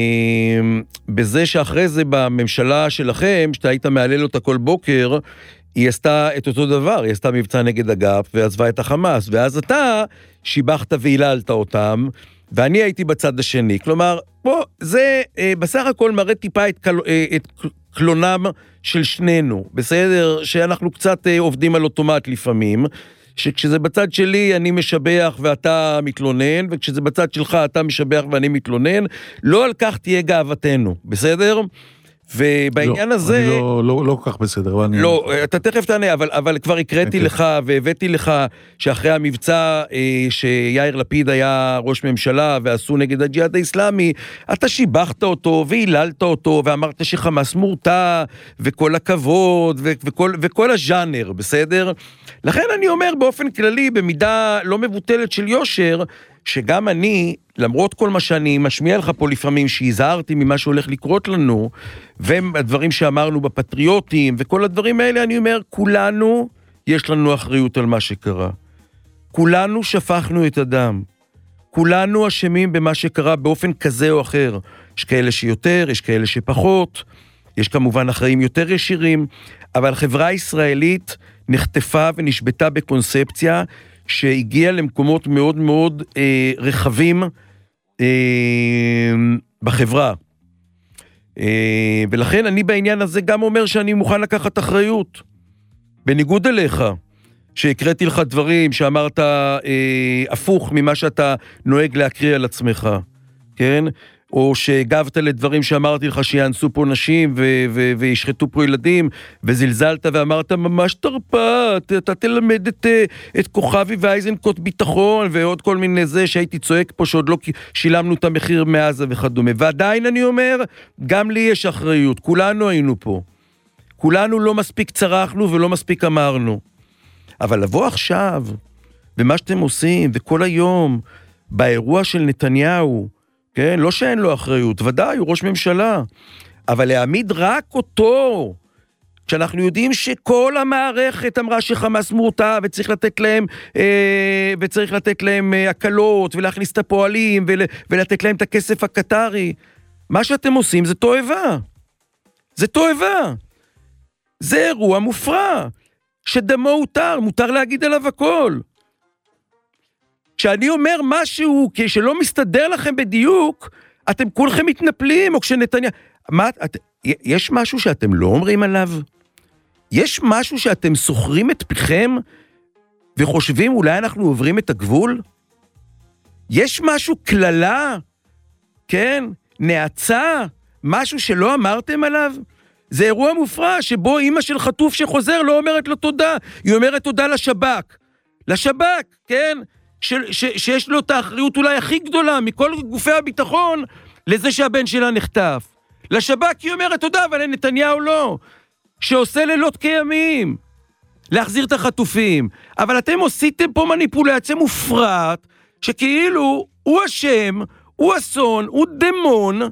בזה שאחרי זה בממשלה שלכם, שאתה היית מעלל אותה כל בוקר, היא עשתה את אותו דבר, היא עשתה מבצע נגד הגאפ, ועזבה את החמאס, ואז אתה שיבחת והיללת אותם, ואני הייתי בצד השני. כלומר, בוא, זה אה, בסך הכל מראה טיפה את, קל, אה, את קלונם של שנינו, בסדר? שאנחנו קצת אה, עובדים על אוטומט לפעמים, שכשזה בצד שלי אני משבח ואתה מתלונן, וכשזה בצד שלך אתה משבח ואני מתלונן, לא על כך תהיה גאוותנו, בסדר? ובעניין לא, הזה... אני לא, לא, לא כל כך בסדר. אבל לא, אני... אתה תכף תענה, אבל, אבל כבר הקראתי okay. לך והבאתי לך שאחרי המבצע אה, שיאיר לפיד היה ראש ממשלה ועשו נגד הג'יהאד האסלאמי, אתה שיבחת אותו והיללת אותו ואמרת שחמאס מורתע וכל הכבוד ו- וכל, וכל הז'אנר, בסדר? לכן אני אומר באופן כללי, במידה לא מבוטלת של יושר, שגם אני, למרות כל מה שאני משמיע לך פה לפעמים, שהזהרתי ממה שהולך לקרות לנו, והדברים שאמרנו בפטריוטים, וכל הדברים האלה, אני אומר, כולנו, יש לנו אחריות על מה שקרה. כולנו שפכנו את הדם. כולנו אשמים במה שקרה באופן כזה או אחר. יש כאלה שיותר, יש כאלה שפחות, יש כמובן אחראים יותר ישירים, אבל חברה הישראלית נחטפה ונשבתה בקונספציה, שהגיע למקומות מאוד מאוד אה, רחבים, אה, בחברה. ולכן אני בעניין הזה גם אומר שאני מוכן לקחת אחריות. בניגוד אליך, שהקראתי לך דברים שאמרת אה, הפוך ממה שאתה נוהג להקריא על עצמך, כן? או שהגבת לדברים שאמרתי לך שיאנסו פה נשים ו- ו- וישחטו פה ילדים, וזלזלת ואמרת ממש תרפת, אתה תלמד את, את כוכבי ואייזנקוט ביטחון, ועוד כל מיני זה שהייתי צועק פה שעוד לא שילמנו את המחיר מעזה וכדומה. ועדיין אני אומר, גם לי יש אחריות, כולנו היינו פה. כולנו לא מספיק צרחנו ולא מספיק אמרנו. אבל לבוא עכשיו, ומה שאתם עושים, וכל היום, באירוע של נתניהו, כן, לא שאין לו אחריות, ודאי, הוא ראש ממשלה, אבל להעמיד רק אותו, כשאנחנו יודעים שכל המערכת אמרה שחמאס מורתע, וצריך לתת להם, אה, וצריך לתת להם אה, הקלות, ולהכניס את הפועלים, ול, ולתת להם את הכסף הקטרי, מה שאתם עושים זה תועבה. זה תועבה. זה אירוע מופרע, שדמו הותר, מותר להגיד עליו הכל. כשאני אומר משהו שלא מסתדר לכם בדיוק, אתם כולכם מתנפלים, או כשנתניה... מה, את, יש משהו שאתם לא אומרים עליו? יש משהו שאתם סוחרים את פיכם, וחושבים אולי אנחנו עוברים את הגבול? יש משהו כללה, כן, נעצה, משהו שלא אמרתם עליו? זה אירוע מופרע שבו אמא של חטוף שחוזר לא אומרת לו תודה, היא אומרת תודה לשב"כ. לשב"כ, כן? ש, ש, שיש לו את האחריות אולי הכי גדולה מכל גופי הביטחון לזה שהבן שלה נחטף. לשב"כ היא אומרת תודה, אבל לנתניהו לא. שעושה לילות כימים להחזיר את החטופים. אבל אתם עשיתם פה מניפולציה מופרעת, שכאילו הוא השם, הוא אסון, הוא דמון,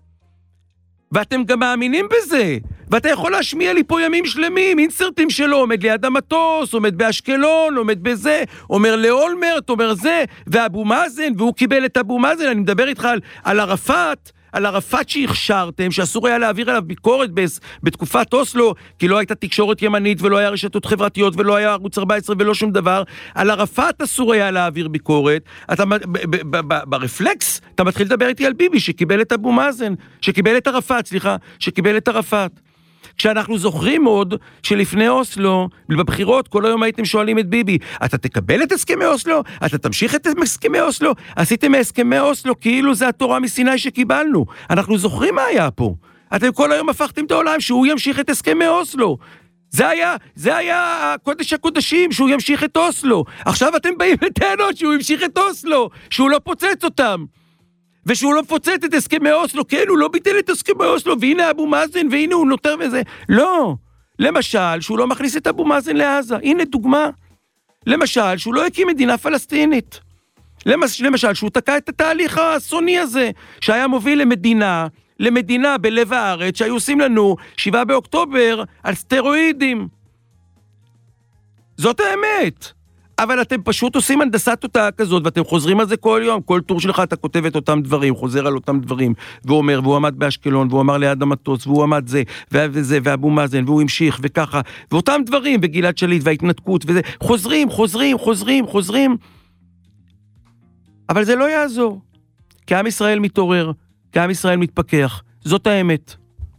ואתם גם מאמינים בזה. ואתה יכול להשמיע לי פה ימים שלמים, אינסרטים שלו, עומד ליד המטוס, עומד באשקלון, עומד בזה, אומר לאולמרט, אומר זה, ואבו מאזן, והוא קיבל את אבו מאזן, אני מדבר איתך על, על ערפאת, על ערפאת שהכשרתם, שאסור היה להעביר עליו ביקורת בס, בתקופת אוסלו, כי לא הייתה תקשורת ימנית, ולא היה רשתות חברתיות, ולא היה ערוץ ארבע עשרה, ולא שום דבר. על ערפאת אסור היה להעביר ביקורת. אתה, ב, ב, ב, ב, ברפלקס, אתה מתחיל לדבר איתי על ביבי, שקיבל את אבו מאזן, שקיבל את ערפאת, סליחה, שקיבל את ערפאת. כשאנחנו זוכרים עוד שלפני אוסלו, בבחירות, כל היום הייתם שואלים את ביבי, אתה תקבל את הסכמי אוסלו? אתה תמשיך את הסכמי אוסלו? עשיתם מהסכמי אוסלו כאילו זה התורה מסיני שקיבלנו. אנחנו זוכרים מה היה פה. אתם כל היום הפכתם את העולם שהוא ימשיך את הסכמי אוסלו. זה היה, זה היה קודש הקודשים, שהוא ימשיך את אוסלו. עכשיו אתם באים לטענות שהוא ימשיך את אוסלו, שהוא לא פוצץ אותם. ושהוא לא פוצץ את הסכמי אוסלו, כן, הוא לא ביטל את הסכמי אוסלו, והנה אבו מאזן, והנה הוא נותר וזה. לא. למשל, שהוא לא מכניס את אבו מאזן לעזה. הנה דוגמה. למשל, שהוא לא הקים מדינה פלסטינית. למשל, שהוא תקע את התהליך האסוני הזה, שהיה מוביל למדינה, למדינה בלב הארץ, שהיו עושים לנו שבעה באוקטובר על סטרואידים. זאת האמת. אבל אתם פשוט עושים הנדסת תודעה כזאת, ואתם חוזרים על זה כל יום, כל טור שלך אתה כותב את אותם דברים, חוזר על אותם דברים, ואומר, והוא עמד באשקלון, והוא אמר ליד המטוס, והוא עמד זה, וזה, ואבו מאזן, והוא המשיך, וככה, ואותם דברים, וגלעד שליט, וההתנתקות, וזה, חוזרים, חוזרים, חוזרים, חוזרים, אבל זה לא יעזור, כי עם ישראל מתעורר, כי עם ישראל מתפכח, זאת האמת.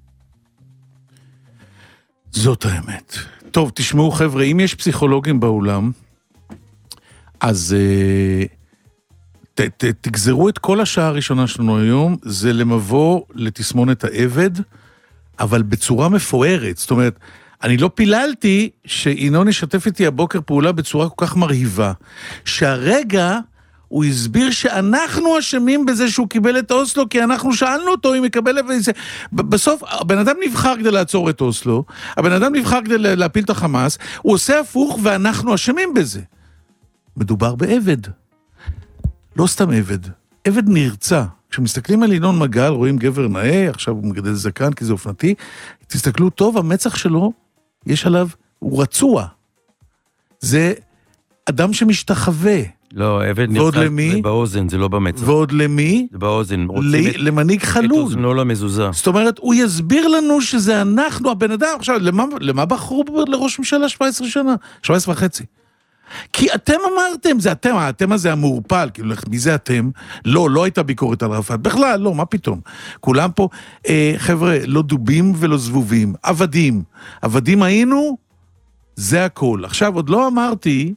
זאת האמת. טוב, תשמעו חבר'ה, אם יש פסיכולוגים באולם, אז ת, ת, תגזרו את כל השעה הראשונה שלנו היום, זה למבוא לתסמונת העבד, אבל בצורה מפוארת. זאת אומרת, אני לא פיללתי שאינון ישתף איתי הבוקר פעולה בצורה כל כך מרהיבה, שהרגע הוא הסביר שאנחנו אשמים בזה שהוא קיבל את אוסלו, כי אנחנו שאלנו אותו אם יקבל את זה. בסוף, הבן אדם נבחר כדי לעצור את אוסלו, הבן אדם נבחר כדי להפיל את החמאס, הוא עושה הפוך ואנחנו אשמים בזה. מדובר בעבד. לא סתם עבד. עבד נרצה. כשמסתכלים על ינון מגל, רואים גבר נאה, עכשיו הוא מגדל זקן כי זה אופנתי, תסתכלו טוב, המצח שלו, יש עליו, הוא רצוע. זה אדם שמשתחווה. לא, עבד נרצה זה באוזן, זה לא במצח. ועוד למי? זה באוזן. למנהיג חלול. את אוזנו למזוזה. זאת אומרת, הוא יסביר לנו שזה אנחנו, הבן אדם, עכשיו, למה, למה בחרו לראש ממשלה שבע עשרה שנה? שבע עשרה וחצי. כי אתם אמרתם, זה אתם, האתם הזה המעורפל, כאילו, מי זה אתם? לא, לא הייתה ביקורת על ערפאת, בכלל, לא, מה פתאום? כולם פה, אה, חבר'ה, לא דובים ולא זבובים, עבדים. עבדים היינו, זה הכל. עכשיו, עוד לא אמרתי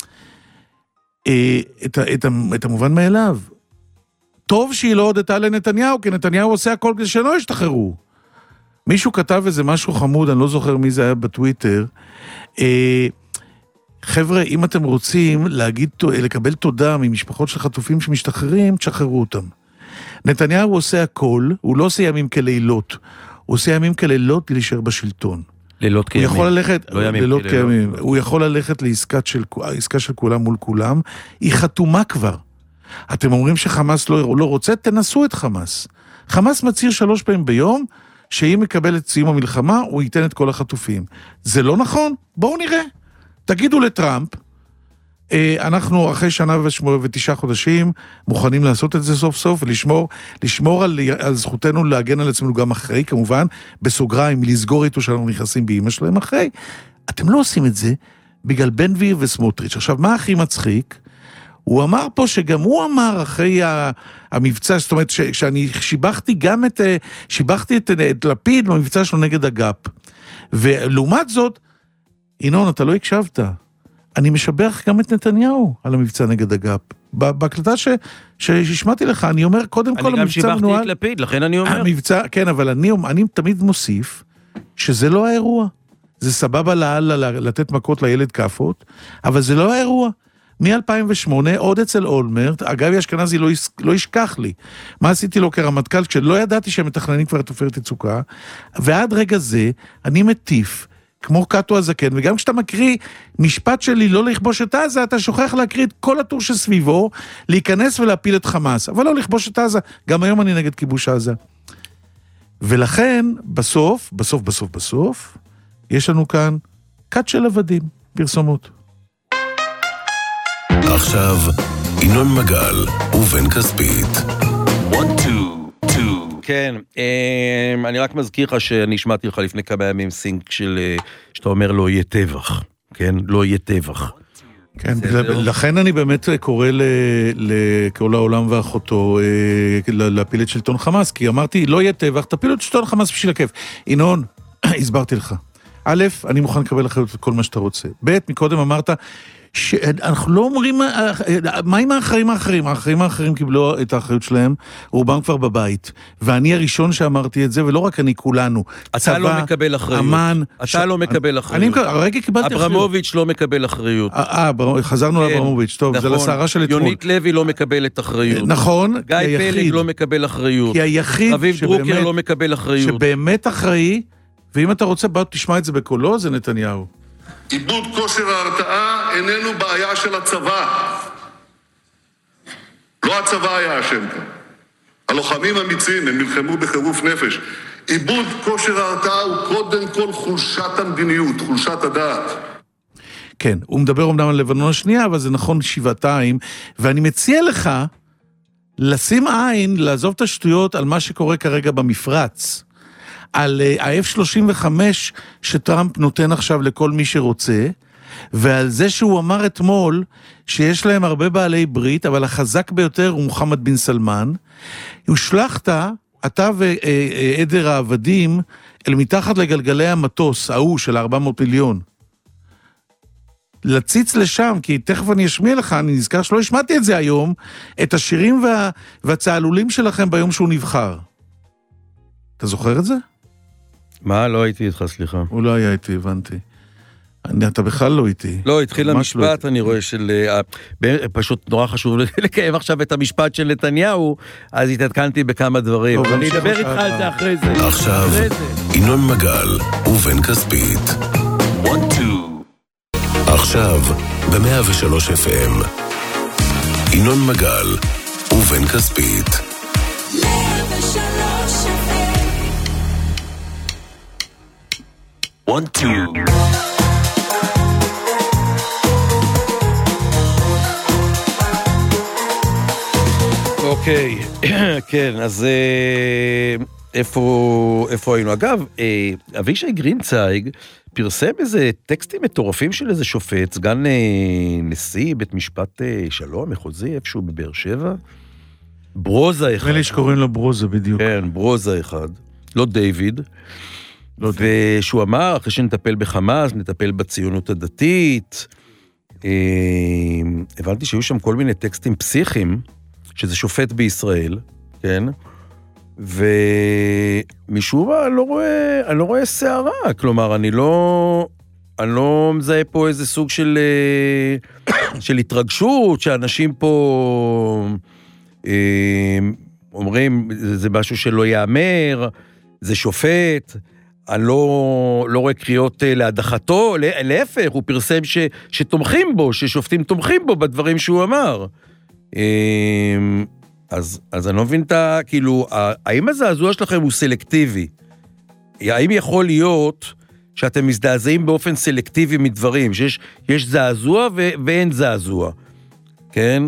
אה, את, את, את המובן מאליו. טוב שהיא לא הודתה לנתניהו, כי נתניהו עושה הכל כדי שלא ישתחררו. מישהו כתב איזה משהו חמוד, אני לא זוכר מי זה היה בטוויטר, אה, חבר'ה, אם אתם רוצים להגיד, לקבל תודה ממשפחות של חטופים שמשתחררים, תשחררו אותם. נתניהו עושה הכל, הוא לא עושה ימים כלילות, הוא עושה ימים כלילות להישאר בשלטון. לילות כימים. הוא יכול ללכת, לא ימים לילות כלילות. כימים. הוא יכול ללכת לעסקה של, עסקה של כולם מול כולם, היא חתומה כבר. אתם אומרים שחמאס לא, לא רוצה, תנסו את חמאס. חמאס מצהיר שלוש פעמים ביום, שאם מקבל את סיום המלחמה, הוא ייתן את כל החטופים. זה לא נכון? בואו נראה. תגידו לטראמפ, אנחנו אחרי שנה ותשעה חודשים מוכנים לעשות את זה סוף סוף, ולשמור לשמור על, על זכותנו להגן על עצמנו גם אחרי, כמובן, בסוגריים, לסגור איתו שאנחנו נכנסים באמא שלהם אחרי. אתם לא עושים את זה בגלל בן גביר וסמוטריץ'. עכשיו, מה הכי מצחיק? הוא אמר פה שגם הוא אמר אחרי המבצע, זאת אומרת, שאני שיבחתי גם את, שיבחתי את, את לפיד במבצע שלו נגד הגאפ. ולעומת זאת, ינון, אתה לא הקשבת. אני משבח גם את נתניהו על המבצע נגד הגאפ. בהקלטה ש... שהשמעתי לך, אני אומר, קודם כל, אני גם שיבחתי את לפיד, לכן אני אומר. המבצע, כן, אבל אני, אני תמיד מוסיף שזה לא האירוע. זה סבבה לעל לתת מכות לילד כפות, אבל זה לא האירוע. מ-אלפיים ושמונה, עוד אצל אולמרט, אגב, אשכנזי לא, יש, לא ישכח לי. מה עשיתי לו כרמטכ"ל, כשלא ידעתי שהם מתכננים כבר את עופרת יצוקה, ועד רגע זה, אני מטיף, כמו קאטו הזקן, וגם כשאתה מקריא משפט שלי לא לכבוש את עזה, אתה שוכח להקריא את כל הטור שסביבו, להיכנס ולהפיל את חמאס, אבל לא לכבוש את עזה, גם היום אני נגד כיבוש עזה. ולכן, בסוף, בסוף, בסוף, בסוף, יש לנו כאן קאט של עבדים, פרסומות. עכשיו, ינון מגל ובן כספית. one, two, two. כן, אני רק מזכיר לך שאני שמעתי לך לפני כמה ימים סינק של, שאתה אומר לא יהיה טבח, כן? לא יהיה טבח. כן, לכן אני באמת קורא לכל העולם ואחותו להפיל את שלטון חמאס, כי אמרתי, לא יהיה טבח, תפילו את שלטון חמאס בשביל הכיף. ינון, הסברתי לך. א', אני מוכן לקבל אחריות את כל מה שאתה רוצה. ב', מקודם אמרת, שאנחנו לא אומרים, מה עם האחרים האחרים? האחרים האחרים קיבלו את האחריות שלהם, רובם כבר בבית. ואני הראשון שאמרתי את זה, ולא רק אני, כולנו. אתה לא מקבל אחריות. אמן. אתה לא מקבל אחריות. אני הרגע קיבלתי אחריות. אברמוביץ' לא מקבל אחריות. אה, חזרנו לאברמוביץ', טוב, זה לשערה של אתמול. יונית לוי לא מקבלת אחריות. נכון. גיא פלג לא מקבל אחריות. כי היחיד רביב דרוקר לא מקבל אחריות. שבאמת אחראי, ואם אתה רוצה, בוא תשמע את זה בקולו, זה נתניהו. איבוד כושר ההרתעה איננו בעיה של הצבא. לא הצבא היה אשם כאן. הלוחמים אמיצים, הם נלחמו בחירוף נפש. איבוד כושר ההרתעה הוא קודם כל חולשת המדיניות, חולשת הדעת. כן, הוא מדבר אומנם על לבנון השנייה, אבל זה נכון שבעתיים, ואני מציע לך לשים עין, לעזוב את השטויות על מה שקורה כרגע במפרץ. על ה-אף שלושים וחמש שטראמפ נותן עכשיו לכל מי שרוצה, ועל זה שהוא אמר אתמול שיש להם הרבה בעלי ברית, אבל החזק ביותר הוא מוחמד בן סלמן. הושלחת, אתה ועדר העבדים, אל מתחת לגלגלי המטוס, ההוא של ארבע מאות מיליון. לציץ לשם, כי תכף אני אשמיע לך, אני נזכר שלא השמעתי את זה היום, את השירים וה... והצהלולים שלכם ביום שהוא נבחר. אתה זוכר את זה? מה? לא הייתי איתך, סליחה. הוא לא היה איתי, הבנתי. אני, אתה בכלל לא איתי. לא, התחיל המשפט, אני רואה, של... פשוט נורא חשוב לקיים עכשיו את המשפט של נתניהו, אז התעדכנתי בכמה דברים. אני אדבר איתך על זה אחרי זה. עכשיו, ינון מגל ובן כספית. one, two. עכשיו, ב-מאה ושלוש אף אם. ינון מגל ובן כספית. מאה ושלוש אף אם. one, two. אוקיי, כן, אז איפה, איפה היינו? אגב, אבישי גרינצייג פרסם איזה טקסטים מטורפים של איזה שופט, סגן נשיא, בית משפט שלום, מחוזי, איפשהו בבאר שבע. ברוזה אחד. אלה שקוראים לו ברוזה בדיוק. כן, ברוזה אחד. לא דיוויד. לא ושהוא אמר, אחרי שנטפל בחמאס, נטפל בציונות הדתית. הבנתי שהיו שם כל מיני טקסטים פסיכיים, שזה שופט בישראל, כן? ומשום מה, אני לא רואה, אני לא רואה שערה, כלומר, אני לא, אני לא מזהה פה איזה סוג של, של התרגשות, שאנשים פה אומרים, זה משהו שלא יאמר, זה שופט, אני לא, לא רואה קריאות להדחתו, להפך, הוא פרסם ש, שתומכים בו, ששופטים תומכים בו בדברים שהוא אמר. אז, אז אני לא מבין את ה... כאילו, האם הזעזוע שלכם הוא סלקטיבי? האם יכול להיות שאתם מזדעזעים באופן סלקטיבי מדברים, שיש יש זעזוע ו, ואין זעזוע? כן?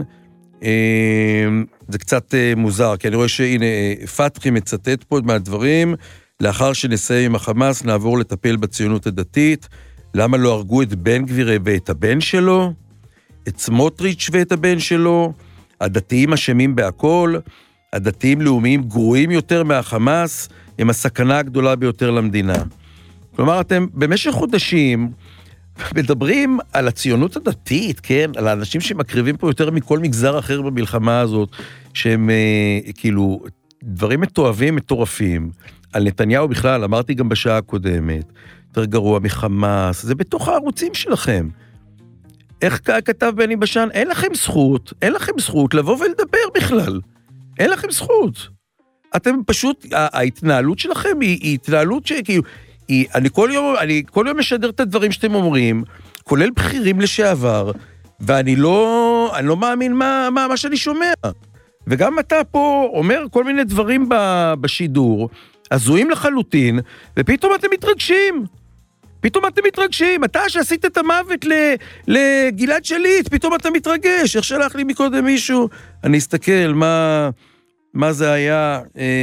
זה קצת מוזר, כי אני רואה שהנה, פתחי מצטט פה מהדברים, לאחר שנסיים עם החמאס, נעבור לטפל בציונות הדתית, למה לא הרגו את בן גביר ואת הבן שלו? את סמוטריץ' ואת הבן שלו? הדתיים אשמים בהכל, הדתיים לאומיים גרועים יותר מהחמאס, הם הסכנה הגדולה ביותר למדינה. כלומר, אתם במשך חודשים מדברים על הציונות הדתית, כן? על האנשים שמקריבים פה יותר מכל מגזר אחר במלחמה הזאת, שהם כאילו דברים מתועבים, מטורפים. על נתניהו בכלל, אמרתי גם בשעה הקודמת, יותר גרוע מחמאס, זה בתוך הערוצים שלכם. איך כתב בני בשן? אין לכם זכות, אין לכם זכות לבוא ולדבר בכלל. אין לכם זכות. אתם פשוט, ההתנהלות שלכם היא, היא התנהלות שכאילו, היא, אני כל יום, אני כל יום משדר את הדברים שאתם אומרים, כולל בכירים לשעבר, ואני לא, אני לא מאמין מה, מה, מה שאני שומע. וגם אתה פה אומר כל מיני דברים בשידור, הזויים לחלוטין, ופתאום אתם מתרגשים. פתאום אתם מתרגשים. אתה שעשית את המוות לגלעד שליט, פתאום אתה מתרגש. איך שלח לי מקודם מישהו? אני אסתכל מה, מה זה היה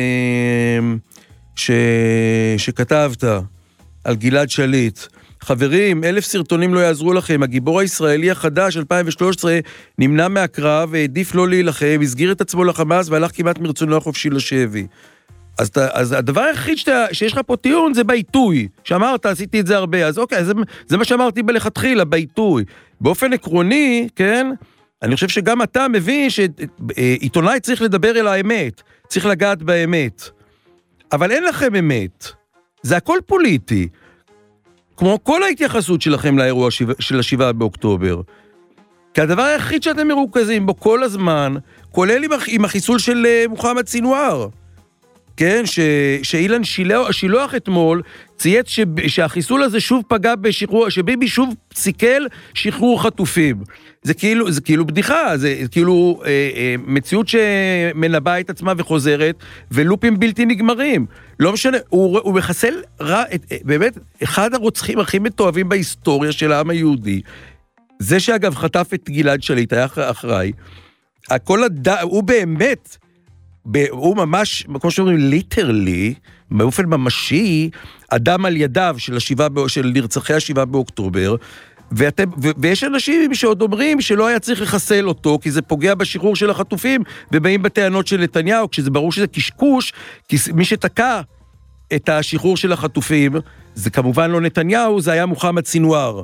ש, שכתבת על גלעד שליט. חברים, אלף סרטונים לא יעזרו לכם. הגיבור הישראלי החדש, אלפיים ושלוש עשרה, נמנע מהקרב והעדיף לא להילחם, הסגיר את עצמו לחמאס והלך כמעט מרצונו החופשי לשבי. אז, אז הדבר היחיד שאתה, שיש לך פה טיעון זה בעיתוי. שאמרת, עשיתי את זה הרבה. אז אוקיי, זה, זה מה שאמרתי בלכתחילה, בעיתוי. באופן עקרוני, כן, אני חושב שגם אתה מבין שעיתונאי צריך לדבר אל האמת. צריך לגעת באמת. אבל אין לכם אמת. זה הכל פוליטי. כמו כל ההתייחסות שלכם לאירוע של השבעה באוקטובר. כי הדבר היחיד שאתם מרוכזים בו כל הזמן, כולל עם החיסול של מוחמד סינואר. כן, ש, שאילן שילוח, שילוח אתמול צייץ ש, שהחיסול הזה שוב פגע בשחרור, שביבי שוב סיכל שחרור חטופים. זה כאילו, זה כאילו בדיחה, זה כאילו אה, אה, מציאות שמנבאה את עצמה וחוזרת, ולופים בלתי נגמרים. לא משנה, הוא, הוא מחסל רע, את, באמת, אחד הרוצחים הכי מתועבים בהיסטוריה של העם היהודי, זה שאגב חטף את גלעד שליט, היה אחראי, הכל הד... הוא באמת, הוא ממש, כמו שאומרים, ליטרלי, באופן ממשי, אדם על ידיו של, השבעה, של נרצחי השבעה באוקטובר, ואתם, ו, ויש אנשים שעוד אומרים שלא היה צריך לחסל אותו, כי זה פוגע בשחרור של החטופים, ובאים בטענות של נתניהו, כשזה ברור שזה קשקוש, כי מי שתקע את השחרור של החטופים, זה כמובן לא נתניהו, זה היה מוחמד סינואר.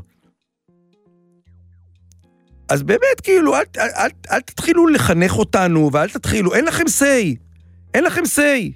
אז באמת, כאילו, אל, אל, אל, אל תתחילו לחנך אותנו, ואל תתחילו, אין לכם סי, אין לכם סי.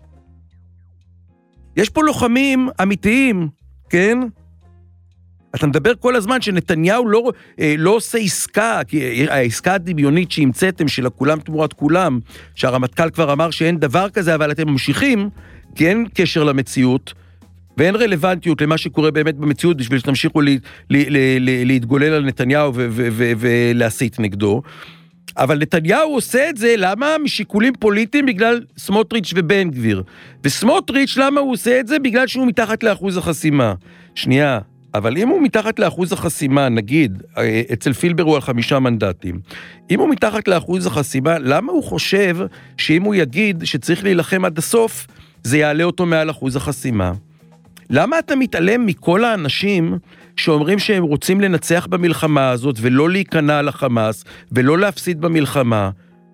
יש פה לוחמים אמיתיים, כן? אתה מדבר כל הזמן שנתניהו לא, לא עושה עסקה, כי העסקה הדמיונית שהמצאתם של כולם תמורת כולם, שהרמטכ"ל כבר אמר שאין דבר כזה, אבל אתם ממשיכים, כי אין קשר למציאות, ואין רלוונטיות למה שקורה באמת במציאות, בשביל שתמשיכו לי, לי, לי, לי, להתגולל על נתניהו ו- ו- ו- ולהסית נגדו. אבל נתניהו עושה את זה, למה? משיקולים פוליטיים, בגלל סמוטריץ' ובן גביר. וסמוטריץ', למה הוא עושה את זה? בגלל שהוא מתחת לאחוז החסימה. שנייה, אבל אם הוא מתחת לאחוז החסימה, נגיד, אצל פילבר הוא על חמישה מנדטים, אם הוא מתחת לאחוז החסימה, למה הוא חושב שאם הוא יגיד שצריך להילחם עד הסוף, זה יעלה אותו מעל אחוז החסימה? למה אתה מתעלם מכל האנשים שאומרים שהם רוצים לנצח במלחמה הזאת, ולא להיכנע לחמאס, ולא להפסיד במלחמה,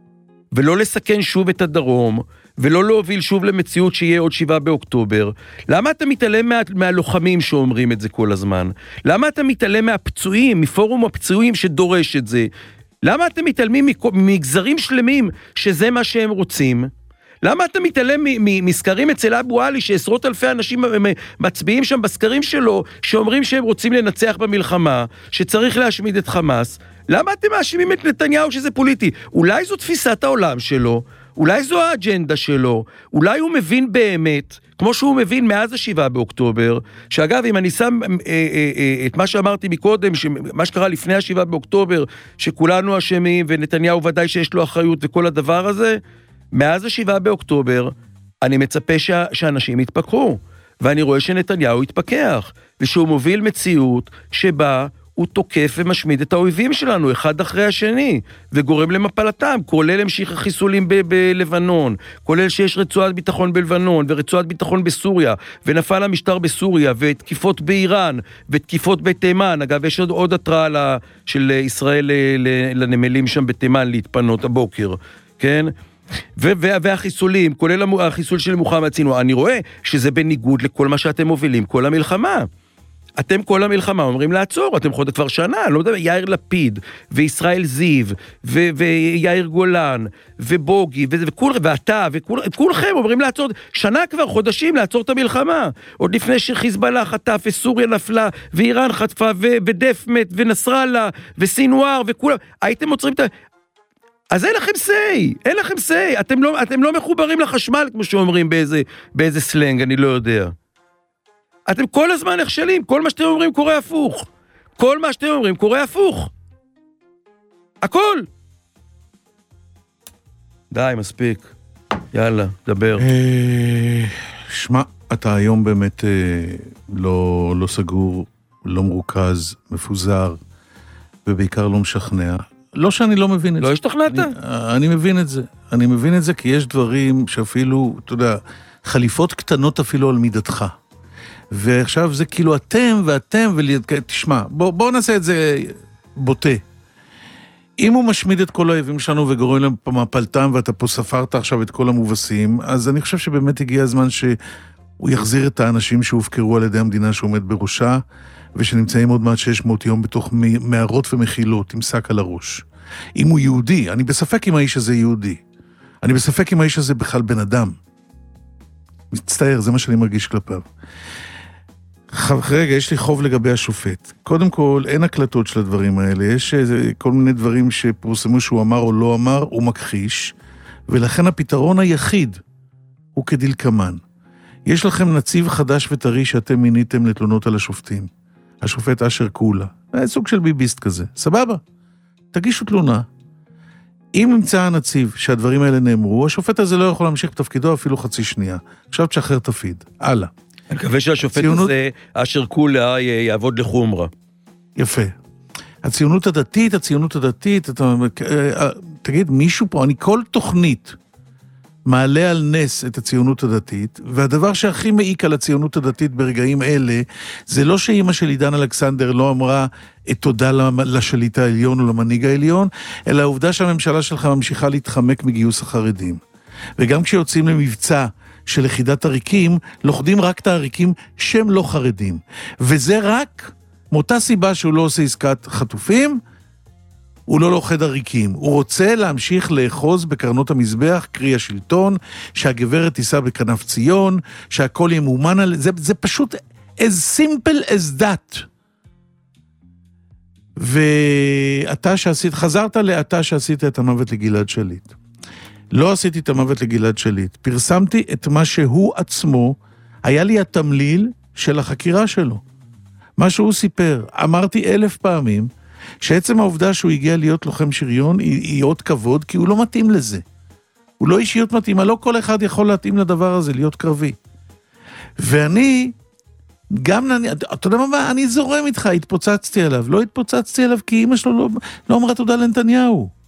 ולא לסכן שוב את הדרום, ולא להוביל שוב למציאות שיהיה עוד שבעה באוקטובר? למה אתה מתעלם מה, מהלוחמים שאומרים את זה כל הזמן? למה אתה מתעלם מהפצועים, מפורום הפצועים שדורש את זה? למה אתם מתעלמים ממגזרים שלמים שזה מה שהם רוצים? למה אתה מתעלם מסקרים אצל אבו עלי שעשרות אלפי אנשים מצביעים שם בסקרים שלו שאומרים שהם רוצים לנצח במלחמה, שצריך להשמיד את חמאס? למה אתם מאשימים את נתניהו שזה פוליטי? אולי זו תפיסת העולם שלו, אולי זו האג'נדה שלו, אולי הוא מבין באמת, כמו שהוא מבין מאז השבעה באוקטובר, שאגב, אם אני שם אה, אה, אה, את מה שאמרתי מקודם, מה שקרה לפני השבעה באוקטובר, שכולנו אשמים ונתניהו ודאי שיש לו אחריות וכל הדבר הזה, מאז השבעה באוקטובר, אני מצפה שה, שאנשים יתפכחו, ואני רואה שנתניהו יתפכח, ושהוא מוביל מציאות שבה הוא תוקף ומשמיד את האויבים שלנו, אחד אחרי השני, וגורם למפלתם, כולל המשיך החיסולים ב- בלבנון, כולל שיש רצועת ביטחון בלבנון, ורצועת ביטחון בסוריה, ונפל המשטר בסוריה, ותקיפות באיראן, ותקיפות בתימן. אגב, יש עוד, עוד התראה של ישראל לנמלים שם בתימן להתפנות הבוקר, כן? והחיסולים, כולל החיסול של מוחמד צינו, אני רואה שזה בניגוד לכל מה שאתם מובילים, כל המלחמה. אתם כל המלחמה אומרים לעצור, אתם חודש כבר שנה, אני לא יודע, יאיר לפיד, וישראל זיו, ו- ויאיר גולן, ובוגי, ו- וכול, ואתה, וכולכם אומרים לעצור, שנה כבר, חודשים לעצור את המלחמה. עוד לפני שחיזבאללה חטף, וסוריה נפלה, ואיראן חטפה, ו- ודף מת, ונסראללה, וסינואר, וכולם, הייתם עוצרים את ה... אז אין לכם סי, אין לכם סי, אתם לא, אתם לא מחוברים לחשמל, כמו שאומרים באיזה, באיזה סלנג, אני לא יודע. אתם כל הזמן נכשלים, כל מה שאתם אומרים קורה הפוך. כל מה שאתם אומרים קורה הפוך. הכל. די, מספיק. יאללה, דבר. שמע, אתה היום באמת לא, לא סגור, לא מרוכז, מפוזר, ובעיקר לא משכנע. לא שאני לא מבין את זה. לא השתכנעת? אני, אני מבין את זה. אני מבין את זה כי יש דברים שאפילו, אתה יודע, חליפות קטנות אפילו על מידתך. ועכשיו זה כאילו אתם ואתם, ותשמע, בוא, בוא נעשה את זה בוטה. אם הוא משמיד את כל האויבים שלנו וגורם להם מפלתם, ואתה פה ספרת עכשיו את כל המובסים, אז אני חושב שבאמת הגיע הזמן שהוא יחזיר את האנשים שהופקרו על ידי המדינה שעומד בראשה, ושנמצאים עוד מעט שש מאות יום בתוך מערות ומחילות, עם שק על הראש. אם הוא יהודי, אני בספק אם האיש הזה יהודי. אני בספק אם האיש הזה בכלל בן אדם. מצטער, זה מה שאני מרגיש כלפיו. רגע, יש לי חוב לגבי השופט. קודם כל, אין הקלטות של הדברים האלה. יש כל מיני דברים שפורסמו שהוא אמר או לא אמר, הוא מכחיש, ולכן הפתרון היחיד הוא כדלקמן. יש לכם נציב חדש וטרי שאתם מיניתם לתלונות על השופטים. השופט אשר קולה. סוג של ביביסט כזה. סבבה. תגישו תלונה. אם נמצא הנציב שהדברים האלה נאמרו, השופט הזה לא יכול להמשיך בתפקידו אפילו חצי שנייה. עכשיו תשחרר תפקיד. הלאה. אני מקווה שהשופט הציונות... הזה, אשר קולה, יעבוד לחומרה. יפה. הציונות הדתית, הציונות הדתית, אתה... תגיד, מישהו פה, אני כל תוכנית מעלה על נס את הציונות הדתית, והדבר שהכי מעיק על הציונות הדתית ברגעים אלה, זה לא שאמא של עידן אלכסנדר לא אמרה את תודה לשליט העליון או למנהיג העליון, אלא העובדה שהממשלה שלך ממשיכה להתחמק מגיוס החרדים. וגם כשיוצאים למבצע של יחידת עריקים, לוכדים רק את העריקים שהם לא חרדים. וזה רק מאותה סיבה שהוא לא עושה עסקת חטופים, הוא לא לוכד עריקים. הוא רוצה להמשיך לאחוז בקרנות המזבח, קרי השלטון, שהגברת תיסע בכנף ציון, שהכל ימומן על... זה, זה פשוט as simple as that. ואתה שעשית, חזרת לאתה שעשית את המוות לגלעד שליט. לא עשיתי את המוות לגלעד שליט. פרסמתי את מה שהוא עצמו, היה לי התמליל של החקירה שלו. מה שהוא סיפר. אמרתי אלף פעמים, שעצם העובדה שהוא הגיע להיות לוחם שריון היא, היא עוד כבוד, כי הוא לא מתאים לזה. הוא לא אישיות מתאימה, לא כל אחד יכול להתאים לדבר הזה, להיות קרבי. ואני, גם, אני, אתה יודע מה, אני זורם איתך, התפוצצתי עליו, לא התפוצצתי עליו, כי אמא שלו לא, לא אמרה תודה לנתניהו.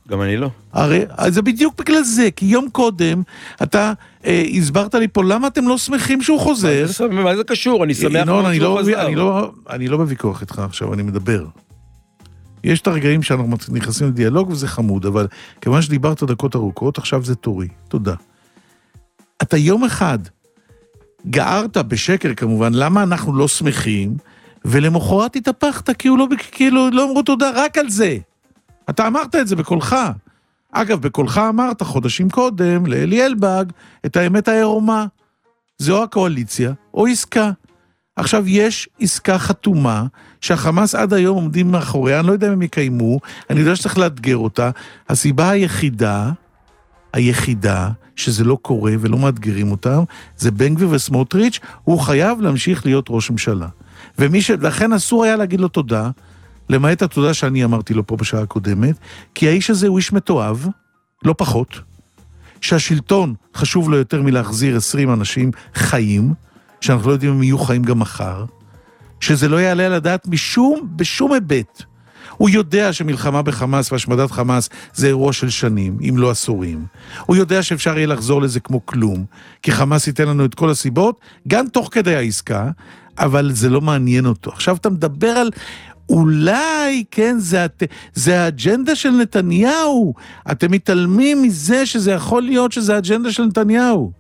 גם אני לא. הרי זה בדיוק בגלל זה, כי יום קודם אתה אה, הסברת לי פה, למה אתם לא שמחים שהוא חוזר? מה, מה זה קשור? אני שמח ינון, אני שהוא לא, חזר. אני, לא, אני לא בוויכוח איתך עכשיו, אני מדבר. יש את הרגעים שאנחנו נכנסים לדיאלוג וזה חמוד, אבל כיוון שדיברת דקות ארוכות, עכשיו זה תורי. תודה. אתה יום אחד גערת בשקר כמובן, למה אנחנו לא שמחים, ולמחרת התהפכת, כי הוא לא, כאילו, לא אמרו תודה רק על זה. אתה אמרת את זה בקולך. אגב, בקולך אמרת חודשים קודם לאלי אלבג את האמת העירומה. זה או הקואליציה או עסקה. עכשיו יש עסקה חתומה שהחמאס עד היום עומדים מאחוריה, אני לא יודע אם הם יקיימו, אני יודע שצריך לאתגר אותה. הסיבה היחידה, היחידה שזה לא קורה ולא מאתגרים אותם, זה בן גביר וסמוטריץ', הוא חייב להמשיך להיות ראש ממשלה. ומי ש... לכן אסור היה להגיד לו תודה, למעט התודה שאני אמרתי לו פה בשעה הקודמת, כי האיש הזה הוא איש מתועב, לא פחות, שהשלטון חשוב לו יותר מלהחזיר עשרים אנשים חיים, שאנחנו לא יודעים אם יהיו חיים גם מחר, שזה לא יעלה על הדעת משום, בשום היבט. הוא יודע שמלחמה בחמאס והשמדת חמאס זה אירוע של שנים, אם לא עשורים. הוא יודע שאפשר יהיה לחזור לזה כמו כלום, כי חמאס ייתן לנו את כל הסיבות, גם תוך כדי העסקה, אבל זה לא מעניין אותו. עכשיו אתה מדבר על, אולי, כן, זה, זה האג'נדה של נתניהו. אתם מתעלמים מזה שזה יכול להיות שזה האג'נדה של נתניהו.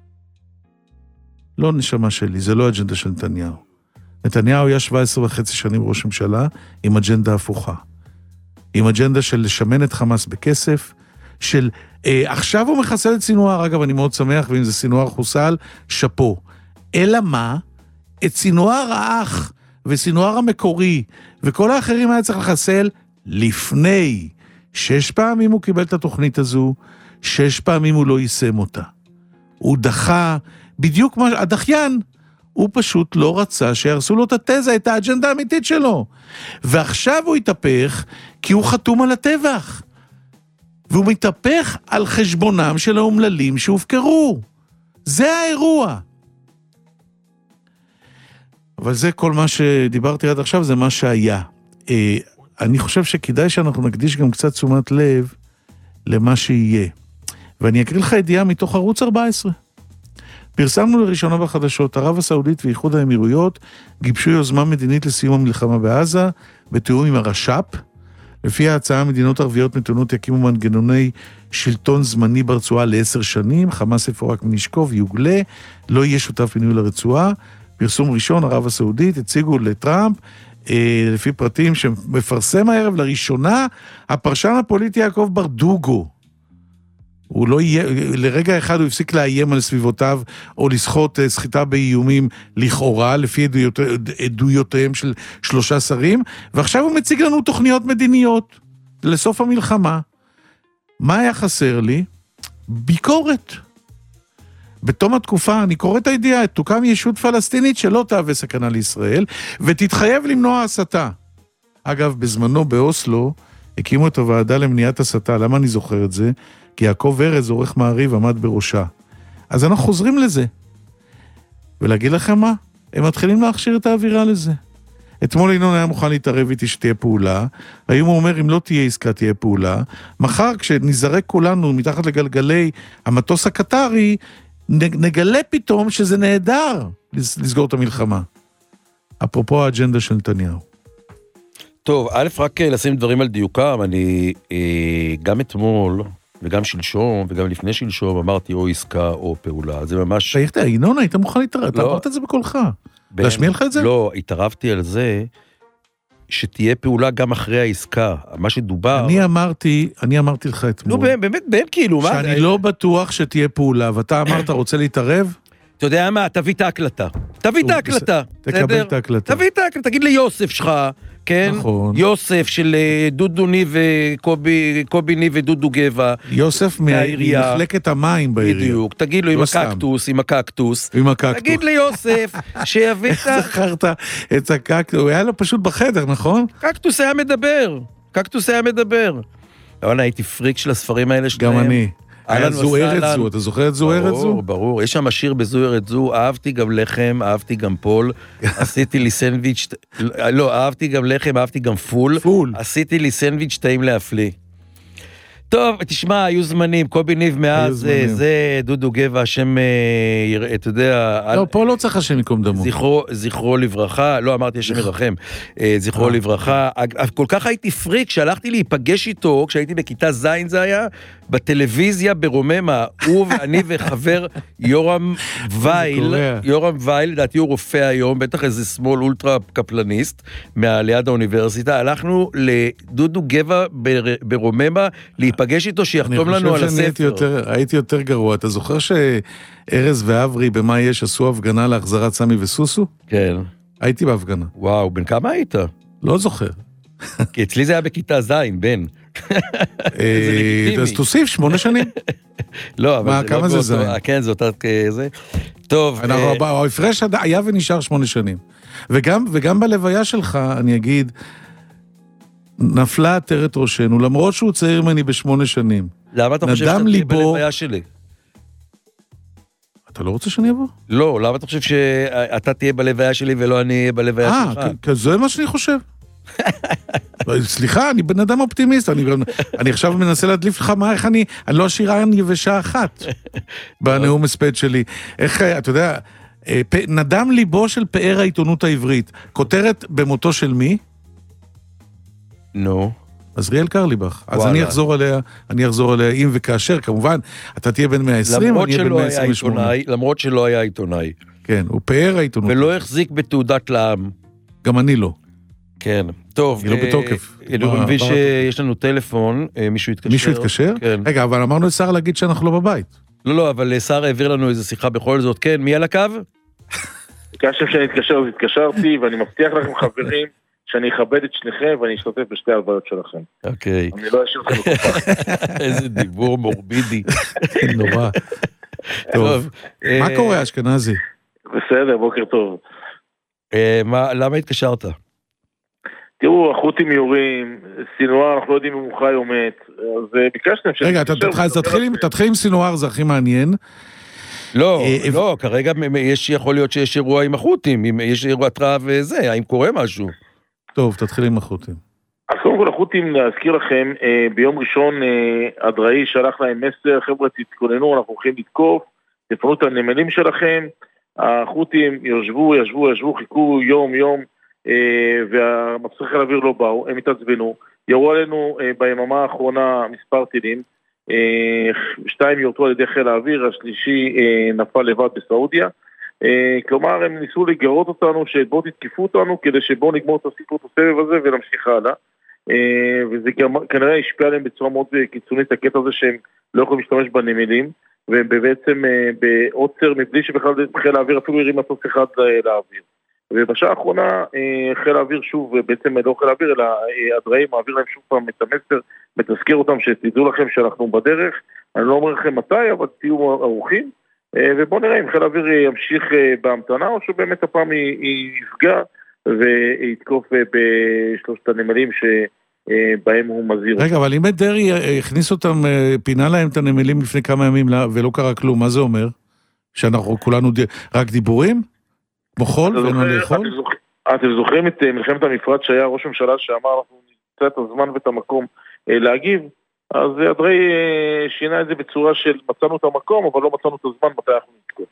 לא נשמה שלי, זה לא האג'נדה של נתניהו. נתניהו היה שבע עשרה וחצי שנים ראש ממשלה עם אג'נדה הפוכה. עם אג'נדה של לשמן את חמאס בכסף, של אה, עכשיו הוא מחסל את סינואר, אגב אני מאוד שמח, ואם זה סינואר חוסל, שפו. אלא מה? את סינואר האח וסינואר המקורי וכל האחרים היה צריך לחסל לפני. שש פעמים הוא קיבל את התוכנית הזו, שש פעמים הוא לא יישם אותה. הוא דחה, בדיוק כמו הדחיין, הוא פשוט לא רצה שירסו לו את התזה, את האג'נדה האמיתית שלו. ועכשיו הוא התהפך כי הוא חתום על הטבח. והוא מתהפך על חשבונם של האומללים שהופקרו. זה האירוע. אבל זה כל מה שדיברתי עד עכשיו, זה מה שהיה. אני חושב שכדאי שאנחנו נקדיש גם קצת תשומת לב למה שיהיה. ואני אקריא לך ידיעה מתוך ערוץ ארבע עשרה. פרסמנו לראשונה בחדשות, ערב הסעודית ואיחוד האמירויות גיבשו יוזמה מדינית לסיום המלחמה בעזה, בתיאום עם הרש"פ. לפי ההצעה, מדינות ערביות מתונות יקימו מנגנוני שלטון זמני ברצועה לעשר שנים, חמאס יפורק מנשקו ויוגלה, לא יהיה שותף בניהול הרצועה. פרסום ראשון, ערב הסעודית, הציגו לטראמפ, אה, לפי פרטים שמפרסם הערב לראשונה, הפרשן הפוליטי יעקב ברדוגו. הוא לא יהיה, לרגע אחד הוא הפסיק לאיים על סביבותיו, או לסחוט סחיטה באיומים לכאורה, לפי עדויות, עדויותיהם של שלושה שרים, ועכשיו הוא מציג לנו תוכניות מדיניות, לסוף המלחמה. מה היה חסר לי? ביקורת. בתום התקופה, אני קורא את הידיעה, תוקם ישות פלסטינית שלא תהווה סכנה לישראל, ותתחייב למנוע הסתה. אגב, בזמנו באוסלו, הקימו את הוועדה למניעת הסתה. למה אני זוכר את זה? כי יעקב ארז, עורך מעריב, עמד בראשה. אז אנחנו חוזרים לזה. ולהגיד לכם מה? הם מתחילים להכשיר את האווירה לזה. אתמול ינון היה מוכן להתערב איתי שתהיה פעולה, היום הוא אומר אם לא תהיה עסקה תהיה פעולה, מחר כשנזרק כולנו מתחת לגלגלי המטוס הקטרי, נגלה פתאום שזה נהדר לסגור את המלחמה. אפרופו האג'נדה של נתניהו. טוב, א' רק לשים דברים על דיוקם, אני גם אתמול וגם שלשום וגם לפני שלשום אמרתי או עסקה או פעולה, זה ממש... שייכת, ינון, היית מוכן להתערב, אתה אמרת את זה בקולך. להשמיע לך את זה? לא, התערבתי על זה שתהיה פעולה גם אחרי העסקה, מה שדובר... אני אמרתי, אני אמרתי לך אתמול. נו, באמת, באמת, כאילו, מה? שאני לא בטוח שתהיה פעולה, ואתה אמרת, רוצה להתערב? אתה יודע מה, תביא את ההקלטה. תביא את ההקלטה. תקבל את ההקלטה. תביא את ההקלטה, תגיד ליוסף שלך, כן? נכון. יוסף של דודו ני וקובי, קובי ני ודודו גבע. יוסף ממחלקת המים בעירייה. בדיוק, תגיד לו עם הקקטוס, עם הקקטוס. עם הקקטוס. תגיד ליוסף שיביא את ה... זכרת את הקקטוס, הוא היה לו פשוט בחדר, נכון? קקטוס היה מדבר, קקטוס היה מדבר. אבל הייתי פריק של הספרים האלה שלהם. גם אני. היה זו ארץ זו, אתה זוכר את זו ארץ זו? ברור, ברור. יש שם השיר בזו ארץ זו, אהבתי גם לחם, אהבתי גם פול, עשיתי לי סנדוויץ', לא, אהבתי גם לחם, אהבתי גם פול, פול. עשיתי לי סנדוויץ' טעים להפליא. טוב, תשמע, היו זמנים, קובי ניב מאז, זה, זה דודו גבע, השם, אה, אתה יודע... לא, על... פה לא צריך השם מקום דמו. זכרו, זכרו לברכה, לא אמרתי השם ירחם, אה, זכרו לברכה, כל כך הייתי פריק, שהלכתי להיפגש איתו, כשהייתי בכיתה זין זה היה, בטלוויזיה ברוממה, הוא ואני וחבר יורם וייל, יורם וייל, לדעתי הוא רופא היום, בטח איזה שמאל אולטרה קפלניסט, ליד האוניברסיטה, הלכנו לדודו גבע ברוממה, להיפגש איתו שיחתום לנו על הספר. אני חושב שאני יותר, הייתי יותר גרוע. אתה זוכר שארז ואברי במה יש עשו הפגנה להחזרת סמי וסוסו? כן. הייתי בהפגנה. וואו, בן כמה היית? לא זוכר. כי אצלי זה היה בכיתה זין, בן. אז תוסיף שמונה שנים. לא, אבל זה כמה זה זין? כן, זה אותה כזה. טוב. ההפרש היה ונשאר שמונה שנים. וגם בלוויה שלך, אני אגיד, נפלה עטרת ראשנו, למרות שהוא צעיר ממני בשמונה שנים. למה אתה חושב שאתה תהיה בלוויה שלי? אתה לא רוצה שאני אבוא? לא, למה אתה חושב שאתה תהיה בלוויה שלי ולא אני אהיה בלוויה שלך? אה, זה מה שאני חושב. סליחה, אני בן אדם אופטימיסט, אני עכשיו מנסה להדליף לך מה, איך אני, אני לא אשירן יבשה אחת בנאום הספד שלי. איך, אתה יודע, נדם ליבו של פאר העיתונות העברית, כותרת במותו של מי? נו. עזריאל קרליבך. אז אני אחזור עליה, אני אחזור עליה אם וכאשר, כמובן, אתה תהיה בין מאה ועשרים, אני אהיה בין מאה ועשרים ושמונה. למרות שלא היה עיתונאי. כן, הוא פאר העיתונות. ולא החזיק בתעודת לעם. גם אני לא. כן, טוב. היא לא בתוקף. אני מבין שיש לנו טלפון, מישהו התקשר. מישהו התקשר? כן. רגע, אבל אמרנו לשר להגיד שאנחנו לא בבית. לא, לא, אבל שר העביר לנו איזו שיחה בכל זאת. כן, מי על הקו? ביקשתם שאני אתקשר, אז התקשרתי, ואני מבטיח לכם חברים, שאני אכבד את שניכם, ואני אשתתף בשתי ההלוויות שלכם. אוקיי. אני לא אשאיר לכם לקופה. איזה דיבור מורבידי. נורא. טוב. מה קורה, אשכנזי? בסדר, בוקר טוב. למה התקשרת? תראו, החות'ים יורים, סינואר, אנחנו לא יודעים אם הוא חי או מת, אז ביקשתם... רגע, תתחיל עם סינואר, זה הכי מעניין. לא, לא, כרגע יש, יכול להיות שיש אירוע עם החות'ים, יש אירוע התראה וזה, האם קורה משהו? טוב, תתחיל עם החות'ים. אז קודם כל החות'ים, להזכיר לכם, ביום ראשון אדראי שלח להם מסר, חבר'ה תתכוננו, אנחנו הולכים לתקוף, תפנו את הנמלים שלכם, החות'ים ישבו, ישבו, ישבו, חיכו יום, יום, והמסריח חיל האוויר לא באו, הם התעצבנו, ירו עלינו ביממה האחרונה מספר טילים, שתיים יורטו על ידי חיל האוויר, השלישי נפל לבד בסעודיה, כלומר הם ניסו לגרות אותנו שבואו תתקיפו אותנו כדי שבואו נגמור את הסיפור את הסבב הזה ונמשיך הלאה, וזה כנראה השפיע עליהם בצורה מאוד קיצונית הקטע הזה שהם לא יכולים להשתמש בנמלים, ובעצם בעוצר מבלי שבכלל חיל האוויר אפילו הרים מטוס אחד לאוויר. ובשעה האחרונה חיל האוויר שוב, בעצם לא חיל האוויר, אלא אדרעי מעביר להם שוב פעם את המסר, מתזכיר אותם שתדעו לכם שאנחנו בדרך, אני לא אומר לכם מתי, אבל תהיו ערוכים, ובואו נראה אם חיל האוויר ימשיך בהמתנה, או שבאמת הפעם יפגע ויתקוף בשלושת הנמלים שבהם הוא מזהיר. רגע, אבל אם את דרעי הכניס אותם, פינה להם את הנמלים לפני כמה ימים ולא קרה כלום, מה זה אומר? שאנחנו כולנו רק דיבורים? מוחול ואין מה לאכול? אתם זוכרים את מלחמת המפרץ שהיה ראש ממשלה שאמר אנחנו נמצא את הזמן ואת המקום להגיב, אז אדרעי שינה את זה בצורה של מצאנו את המקום אבל לא מצאנו את הזמן מתי אנחנו נתקוף.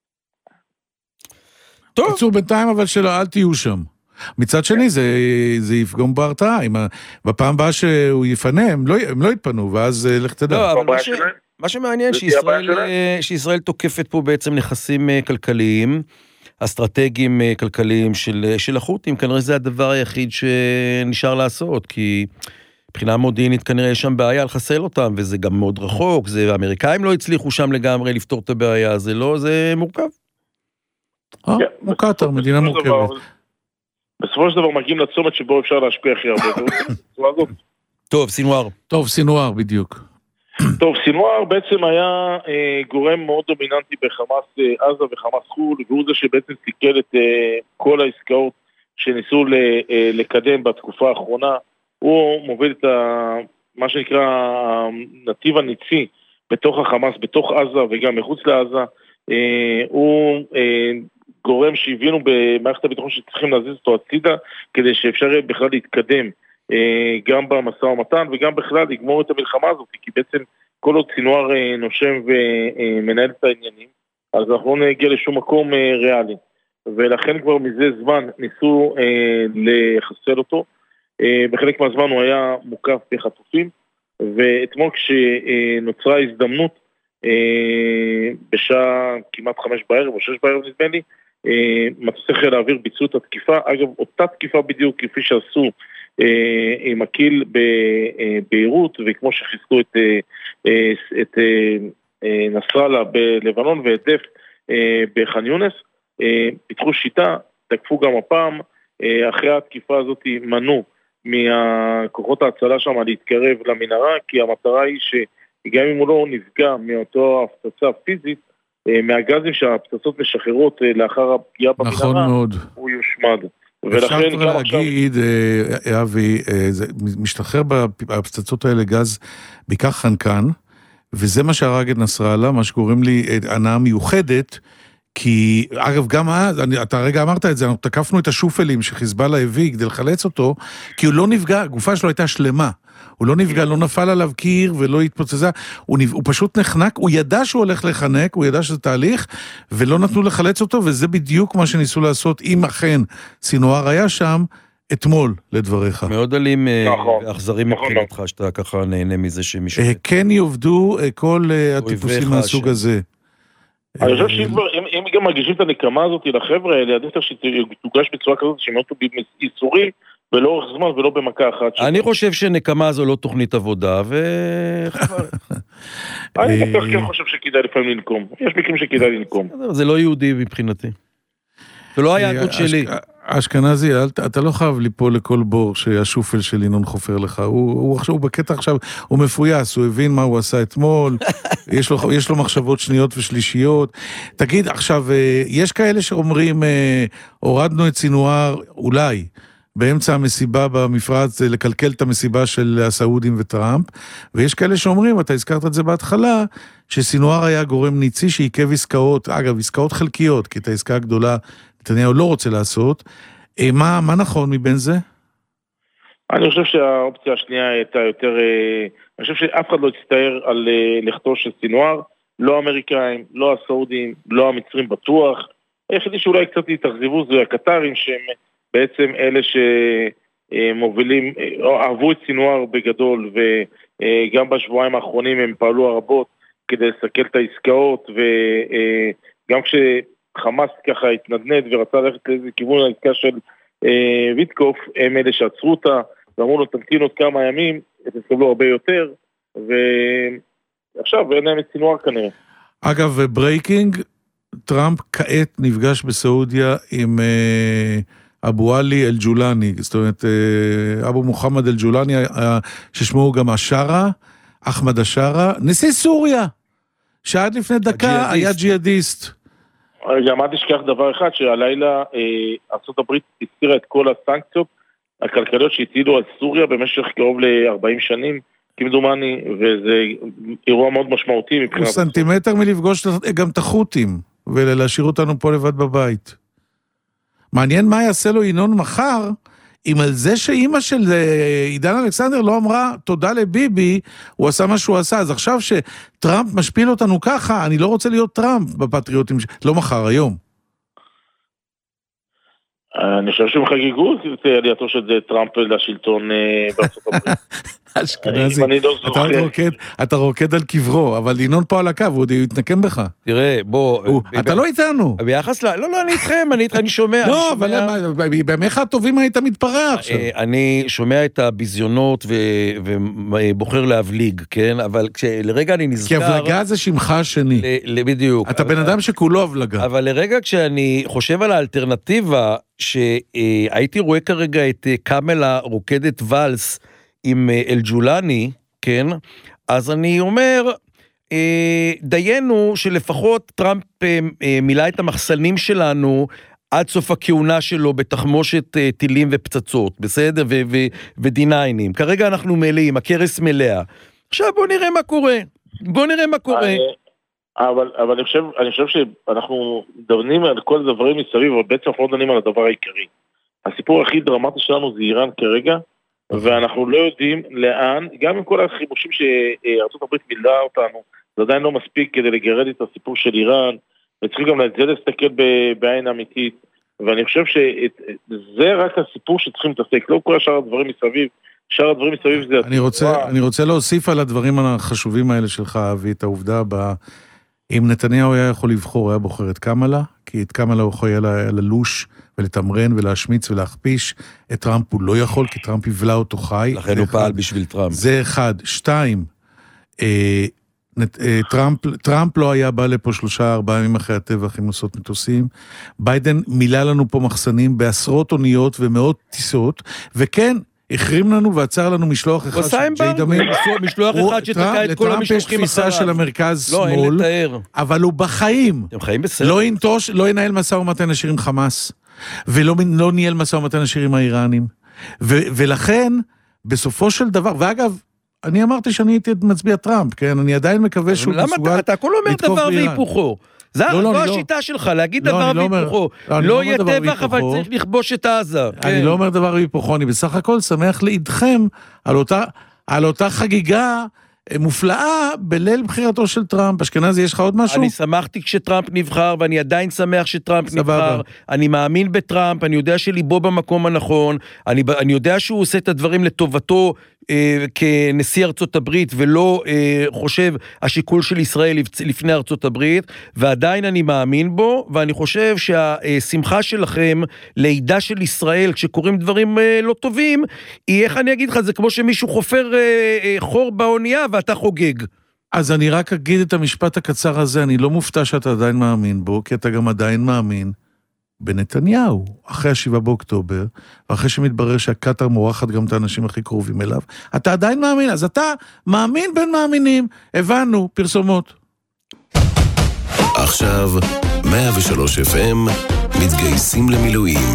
טוב. בצור בינתיים אבל שלא, אל תהיו שם. מצד שני זה, זה יפגום בהרתעה, בפעם הבאה שהוא יפנה הם לא, הם לא יתפנו ואז לך תדע. לא, אבל מה, ש... מה שמעניין שישראל, שישראל תוקפת פה בעצם נכסים כלכליים, אסטרטגיים כלכליים של, של החות'ים, כנראה זה הדבר היחיד שנשאר לעשות, כי מבחינה מודיעינית כנראה יש שם בעיה לחסל אותם, וזה גם מאוד רחוק, זה, האמריקאים לא הצליחו שם לגמרי לפתור את הבעיה, זה לא, זה מורכב. אה, מוקטר, מדינה מורכבת. בסופו של דבר מגיעים לצומת שבו אפשר להשפיע הכי הרבה. טוב, סינואר. טוב, סינואר, בדיוק. טוב, סינואר בעצם היה אה, גורם מאוד דומיננטי בחמאס אה, עזה וחמאס חול, והוא זה שבעצם סיכל את אה, כל העסקאות שניסו ל, אה, לקדם בתקופה האחרונה. הוא מוביל את ה, מה שנקרא הנתיב הניצי בתוך החמאס, בתוך עזה וגם מחוץ לעזה. אה, הוא אה, גורם שהבינו במערכת הביטחון שצריכים להזיז אותו הצידה, כדי שאפשר בכלל להתקדם גם במשא ומתן וגם בכלל לגמור את המלחמה הזאת, כי בעצם כל עוד סינואר נושם ומנהל את העניינים, אז אנחנו לא נגיע לשום מקום ריאלי. ולכן כבר מזה זמן ניסו לחסל אותו. בחלק מהזמן הוא היה מוקף בחטופים, ואתמול כשנוצרה הזדמנות, בשעה כמעט חמש בערב או שש בערב נדמה לי, מטוסי חיל האוויר ביצעו את התקיפה, אגב אותה תקיפה בדיוק כפי שעשו עם הקיל בביירות, וכמו שחיסלו את, את נסראללה בלבנון והדף בח'אן יונס, פיתחו שיטה, תקפו גם הפעם, אחרי התקיפה הזאת מנעו מהכוחות ההצלה שם להתקרב למנהרה, כי המטרה היא שגם אם הוא לא נפגע מאותו הפצצה פיזית, מהגזים שהפצצות משחררות לאחר הפגיעה במנהרה, נכון מאוד. הוא יושמד. אפשר כבר להגיד, אבי, משתחרר בפצצות האלה גז בעיקר חנקן, וזה מה שהרג את נסראללה, מה שקוראים לי הנאה מיוחדת, כי, אגב, גם אז, אתה הרגע אמרת את זה, אנחנו תקפנו את השופלים שחיזבאללה הביא כדי לחלץ אותו, כי הוא לא נפגע, הגופה שלו הייתה שלמה. הוא לא נפגע, לא נפל עליו קיר ולא התפוצצה, הוא, הוא פשוט נחנק, הוא ידע שהוא הולך לחנק, הוא ידע שזה תהליך, ולא נתנו לחלץ אותו, וזה בדיוק מה שניסו לעשות, אם אכן סינואר היה שם, אתמול, לדבריך. מאוד עלים ואכזרים מבחינתך, שאתה ככה נהנה מזה שמישהו... כן יעובדו כל הטיפוסים מהסוג הזה. אני חושב שאם גם מרגישים את הנקמה הזאת לחבר'ה האלה, עדיף שתוגש בצורה כזאת שמאותו ביסורי, ולאורך זמן ולא במכה אחת. אני חושב שנקמה זו לא תוכנית עבודה, וחבל. אני דווקא כן חושב שכדאי לפעמים לנקום. יש מקרים שכדאי לנקום. זה לא יהודי מבחינתי. זה לא היהדות שלי. אשכנזי, אתה לא חייב ליפול לכל בור שהשופל של ינון חופר לך. הוא עכשיו, הוא בקטע עכשיו, הוא מפויס, הוא הבין מה הוא עשה אתמול, יש לו, יש לו מחשבות שניות ושלישיות. תגיד, עכשיו, יש כאלה שאומרים, הורדנו את סינואר, אולי, באמצע המסיבה במפרץ, לקלקל את המסיבה של הסעודים וטראמפ, ויש כאלה שאומרים, אתה הזכרת את זה בהתחלה, שסינואר היה גורם ניצי שעיכב עסקאות, אגב, עסקאות חלקיות, כי את העסקה הגדולה נתניהו לא רוצה לעשות. מה, מה נכון מבין זה? אני חושב שהאופציה השנייה הייתה יותר, אני חושב שאף אחד לא יצטער על לכתו של סינואר, לא האמריקאים, לא הסעודים, לא המצרים בטוח, היחידי שאולי קצת יתאכזבו זה הקטרים שהם בעצם אלה שמובילים, אהבו את סינואר בגדול, וגם בשבועיים האחרונים הם פעלו רבות כדי לסכל את העסקאות, וגם כשחמאס ככה התנדנד ורצה ללכת לאיזה כיוון העסקה של ויטקוף, הם אלה שעצרו אותה, ואמרו לו תמתין עוד כמה ימים, תסבלו הרבה יותר, ועכשיו אין להם את סינואר כנראה. אגב, ברייקינג, טראמפ כעת נפגש בסעודיה עם... אבו עלי אל-ג'ולני, זאת אומרת, אבו מוחמד אל-ג'ולני, ששמו גם השרה, אחמד השרה, נשיא סוריה, שעד לפני דקה היה ג'יהאדיסט. גם עד ישכח דבר אחד, שהלילה ארצות הברית הסתירה את כל הסנקציות הכלכליות שהטילו על סוריה במשך קרוב ל-ארבעים שנים, כמדומני, וזה אירוע מאוד משמעותי. הוא סנטימטר מלפגוש גם את החות'ים, ולהשאיר אותנו פה לבד בבית. מעניין מה יעשה לו ינון מחר, אם על זה שאימא של עידן אלכסנדר לא אמרה תודה לביבי, הוא עשה מה שהוא עשה, אז עכשיו שטראמפ משפיל אותנו ככה, אני לא רוצה להיות טראמפ בפטריוטים, לא מחר, היום. אני חושב שהם חגיגו את עלייתו של טראמפ לשלטון בארצות הברית. אשכנזי, אתה רוקד על קברו, אבל ינון פה על הקו, הוא יתנקם בך. תראה, בוא... אתה לא איתנו. ביחס ל... לא, לא, אני איתכם, אני איתך, אני שומע. לא, אבל בימיך הטובים היית מתפרע עכשיו. אני שומע את הביזיונות ובוחר להבליג, כן? אבל כשלרגע אני נזכר... כי הבלגה זה שמך השני. בדיוק. אתה בן אדם שכולו הבלגה. אבל לרגע כשאני חושב על האלטרנטיבה, שהייתי רואה כרגע את קאמלה רוקדת ולס, עם אל-ג'ולני, כן, אז אני אומר, דיינו שלפחות טראמפ מילא את המחסנים שלנו עד סוף הכהונה שלו בתחמושת טילים ופצצות, בסדר? ודיניינים. כרגע אנחנו מלאים, הכרס מלאה. עכשיו בוא נראה מה קורה. בוא נראה מה קורה. אבל, אבל אני חושב, אני חושב שאנחנו דנים על כל הדברים מסביב, אבל בעצם אנחנו לא דנים על הדבר העיקרי. הסיפור הכי דרמטי שלנו זה איראן כרגע, ואנחנו לא יודעים לאן, גם עם כל החימושים שארצות הברית מילאה אותנו, זה עדיין לא מספיק כדי לגרד את הסיפור של איראן, וצריכים גם את זה להסתכל בעין אמיתית, ואני חושב שזה רק הסיפור שצריכים להתעסק, לא כל השאר הדברים מסביב, שאר הדברים מסביב זה... אני רוצה, אני רוצה להוסיף על הדברים החשובים האלה שלך, אבי, את העובדה הבאה, אם נתניהו היה יכול לבחור, היה בוחר את קמלה, כי את קמלה הוא יכול היה ללוש ולתמרן ולהשמיץ ולהכפיש, את טראמפ הוא לא יכול, כי טראמפ יבלה אותו חי. לכן הוא פעל בשביל טראמפ. זה אחד. שתיים, אה, טראמפ, טראמפ לא היה בא לפה שלושה, ארבעה ימים אחרי הטבח עם מסעות מטוסים. ביידן מילא לנו פה מחסנים בעשרות אוניות ומאות טיסות, וכן, החרים לנו ועצר לנו משלוח אחד של ג'יידמין. משלוח אחד שתקע את כל המשלוחים אחריו. לטראמפ יש תפיסה של המרכז לא, שמאל, אין לתאר. אבל הוא בחיים. הם חיים בסדר. לא ינטוש, לא ינהל מסע ומתן ישיר עם חמאס, ולא לא ניהל מסע ומתן ישיר עם האיראנים. ו- ולכן, בסופו של דבר, ואגב, אני אמרתי שאני הייתי מצביע טראמפ, כן? אני עדיין מקווה שהוא מסוגל לתקוף באיראן. למה אתה הכל אומר דבר והיפוכו? זו השיטה שלך, להגיד דבר והיפוכו. לא יהיה טבח, אבל צריך לכבוש את עזה. אני לא אומר דבר והיפוכו, אני בסך הכל שמח לעידכם על אותה חגיגה מופלאה בליל בחירתו של טראמפ. אשכנזי, יש לך עוד משהו? אני שמחתי כשטראמפ נבחר, ואני עדיין שמח שטראמפ נבחר. אני מאמין בטראמפ, אני יודע שליבו במקום הנכון, אני, אני יודע שהוא עושה את הדברים לטובתו אה, כנשיא ארצות הברית, ולא אה, חושב השיקול של ישראל לפני ארצות הברית, ועדיין אני מאמין בו, ואני חושב שהשמחה שלכם לידה של ישראל, כשקוראים דברים אה, לא טובים, היא, איך אני אגיד לך, זה כמו שמישהו חופר אה, אה, חור באונייה, ואתה חוגג. אז אני רק אגיד את המשפט הקצר הזה, אני לא מופתע שאתה עדיין מאמין בו, כי אתה גם עדיין מאמין בנתניהו, אחרי השבעה באוקטובר, ואחרי שמתברר שהקטר מורחת גם את האנשים הכי קרובים אליו, אתה עדיין מאמין, אז אתה מאמין בין מאמינים, הבנו, פרסומות. עכשיו, מאה ושלוש אף אם, מתגייסים למילואים.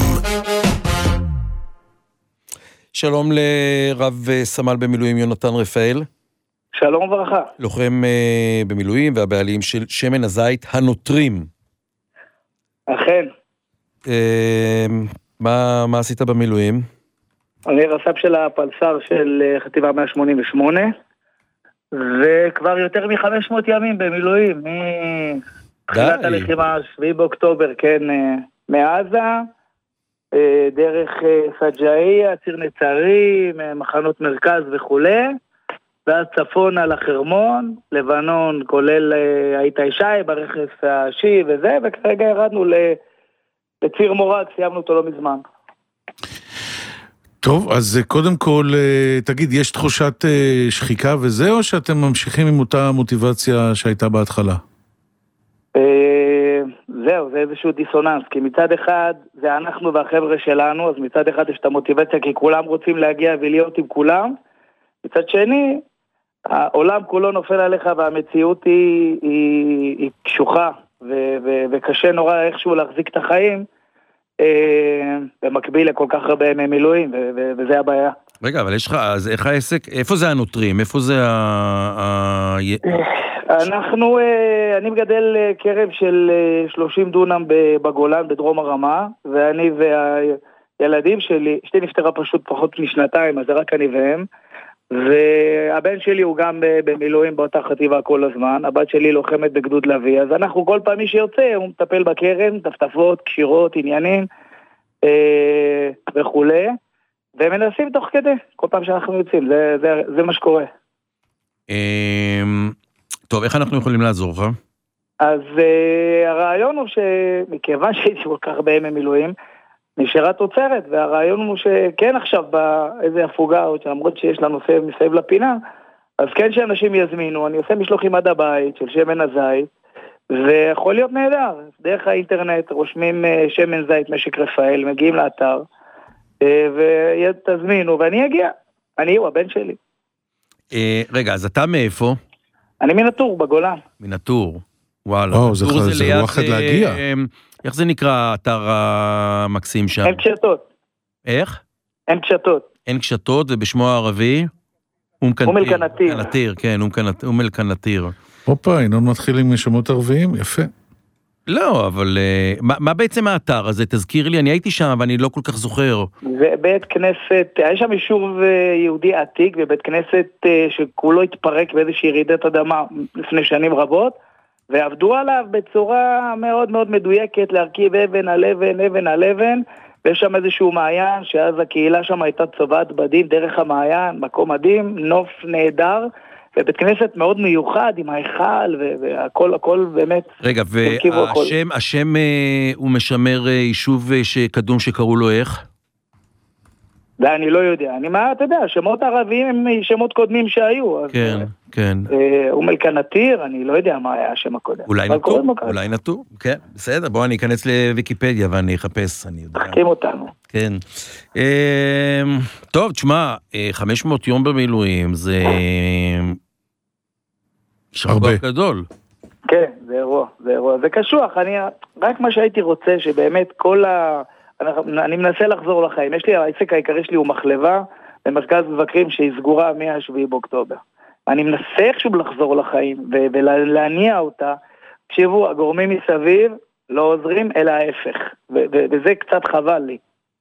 שלום לרב סמל במילואים יונתן רפאל. שלום וברכה. לוחם uh, במילואים והבעלים של שמן הזית הנוטרים. אכן. Uh, מה, מה עשית במילואים? אני רס"פ של הפלס"ר של חטיבה מאה שמונים ושמונה, וכבר יותר מ-חמש מאות ימים במילואים, מתחילת הלחימה שביעי באוקטובר, כן, מעזה, דרך סג'איה, ציר נצרים, מחנות מרכז וכולי, ואז צפון על החרמון, לבנון, כולל היית ישי, ברכס השיעי וזה, וכרגע ירדנו לציר מורג, סיימנו אותו לא מזמן. טוב, אז קודם כל, תגיד, יש תחושת שחיקה וזה, או שאתם ממשיכים עם אותה מוטיבציה שהייתה בהתחלה? זהו, זה איזשהו דיסוננס, כי מצד אחד זה אנחנו והחבר'ה שלנו, אז מצד אחד יש את המוטיבציה, כי כולם רוצים להגיע ולהיות עם כולם, מצד שני, העולם כולו נופל עליך, והמציאות היא, היא, היא קשוחה, ו- ו- וקשה נורא איכשהו להחזיק את החיים, אה, במקביל לכל כך הרבה ימי מילואים, ו- ו- וזה הבעיה. רגע, אבל יש לך, אז איך העסק, איפה זה הנוטרים? איפה זה ה... ה... אנחנו, אה, אני מגדל קרב של שלושים דונם בגולן, בדרום הרמה, ואני והילדים שלי, אשתי נפטרה פשוט פחות משנתיים, אז זה רק אני והם, והבן שלי הוא גם במילואים באותה חטיבה כל הזמן, הבת שלי לוחמת בגדוד לוי, אז אנחנו כל פעם מי שיוצא, הוא מטפל בקרן, טפטפות, קשירות, עניינים אה, וכולי, ומנסים תוך כדי, כל פעם שאנחנו יוצאים, זה, זה, זה מה שקורה. טוב, איך אנחנו יכולים לעזור לך? אז אה, הרעיון הוא שמכיוון שהייתי כל כך הרבה ימי מילואים, נשארה תוצרת, והרעיון הוא שכן עכשיו באיזה הפוגה, למרות שיש לנו סבב מסביב לפינה, אז כן שאנשים יזמינו, אני עושה משלוחים עד הבית של שמן הזית, ויכול להיות נהדר, דרך האינטרנט רושמים שמן זית משק רפאל, מגיעים לאתר, ותזמינו, ואני אגיע, אני הוא הבן שלי. רגע, אז אתה מאיפה? אני מנטור, בגולן. מנטור, וואלה. וואו, זה וואחד להגיע. איך זה נקרא האתר המקסים שם? אין קשתות. איך? אין קשתות. אין קשתות, ובשמו הערבי? אום כנתיר. כן, אום אל כנתיר. הופה, אינון מתחיל עם שמות ערביים, יפה. לא, אבל uh, מה, מה בעצם האתר הזה? תזכיר לי, אני הייתי שם ואני לא כל כך זוכר. זה בית כנסת, היה שם יישוב יהודי עתיק, ובית כנסת uh, שכולו התפרק באיזושהי רעידת אדמה לפני שנים רבות, ועבדו עליו בצורה מאוד מאוד מדויקת, להרכיב אבן על אבן, אבן על אבן, ויש שם איזשהו מעיין, שאז הקהילה שם הייתה צובעת בדים דרך המעיין, מקום מדהים, נוף נהדר, ובית כנסת מאוד מיוחד עם ההיכל, והכל, הכל באמת. רגע, והשם, השם הוא משמר יישוב שקדום שקראו לו איך? זה אני לא יודע, אני מה, אתה יודע, שמות ערביים הם שמות קודמים שהיו. כן, אז, כן. אום אל-קנתיר, אני לא יודע מה היה השם הקודם. אולי נטור, אולי נטור, כן, בסדר, בוא אני אכנס לוויקיפדיה ואני אחפש, אני יודע. תחכים אותנו. כן. טוב, תשמע, חמש מאות יום במילואים, זה... הרבה גדול. כן, זה אירוע, זה אירוע. זה קשוח, אני, רק מה שהייתי רוצה, שבאמת כל ה... אני מנסה לחזור לחיים. יש לי, העסק העיקרי שלי הוא מחלבה במרכז מבקרים שהיא סגורה מהשביעי באוקטובר. אני מנסה איכשהו לחזור לחיים ולהניע אותה. תקשיבו, הגורמים מסביב לא עוזרים, אלא ההפך. וזה קצת חבל לי.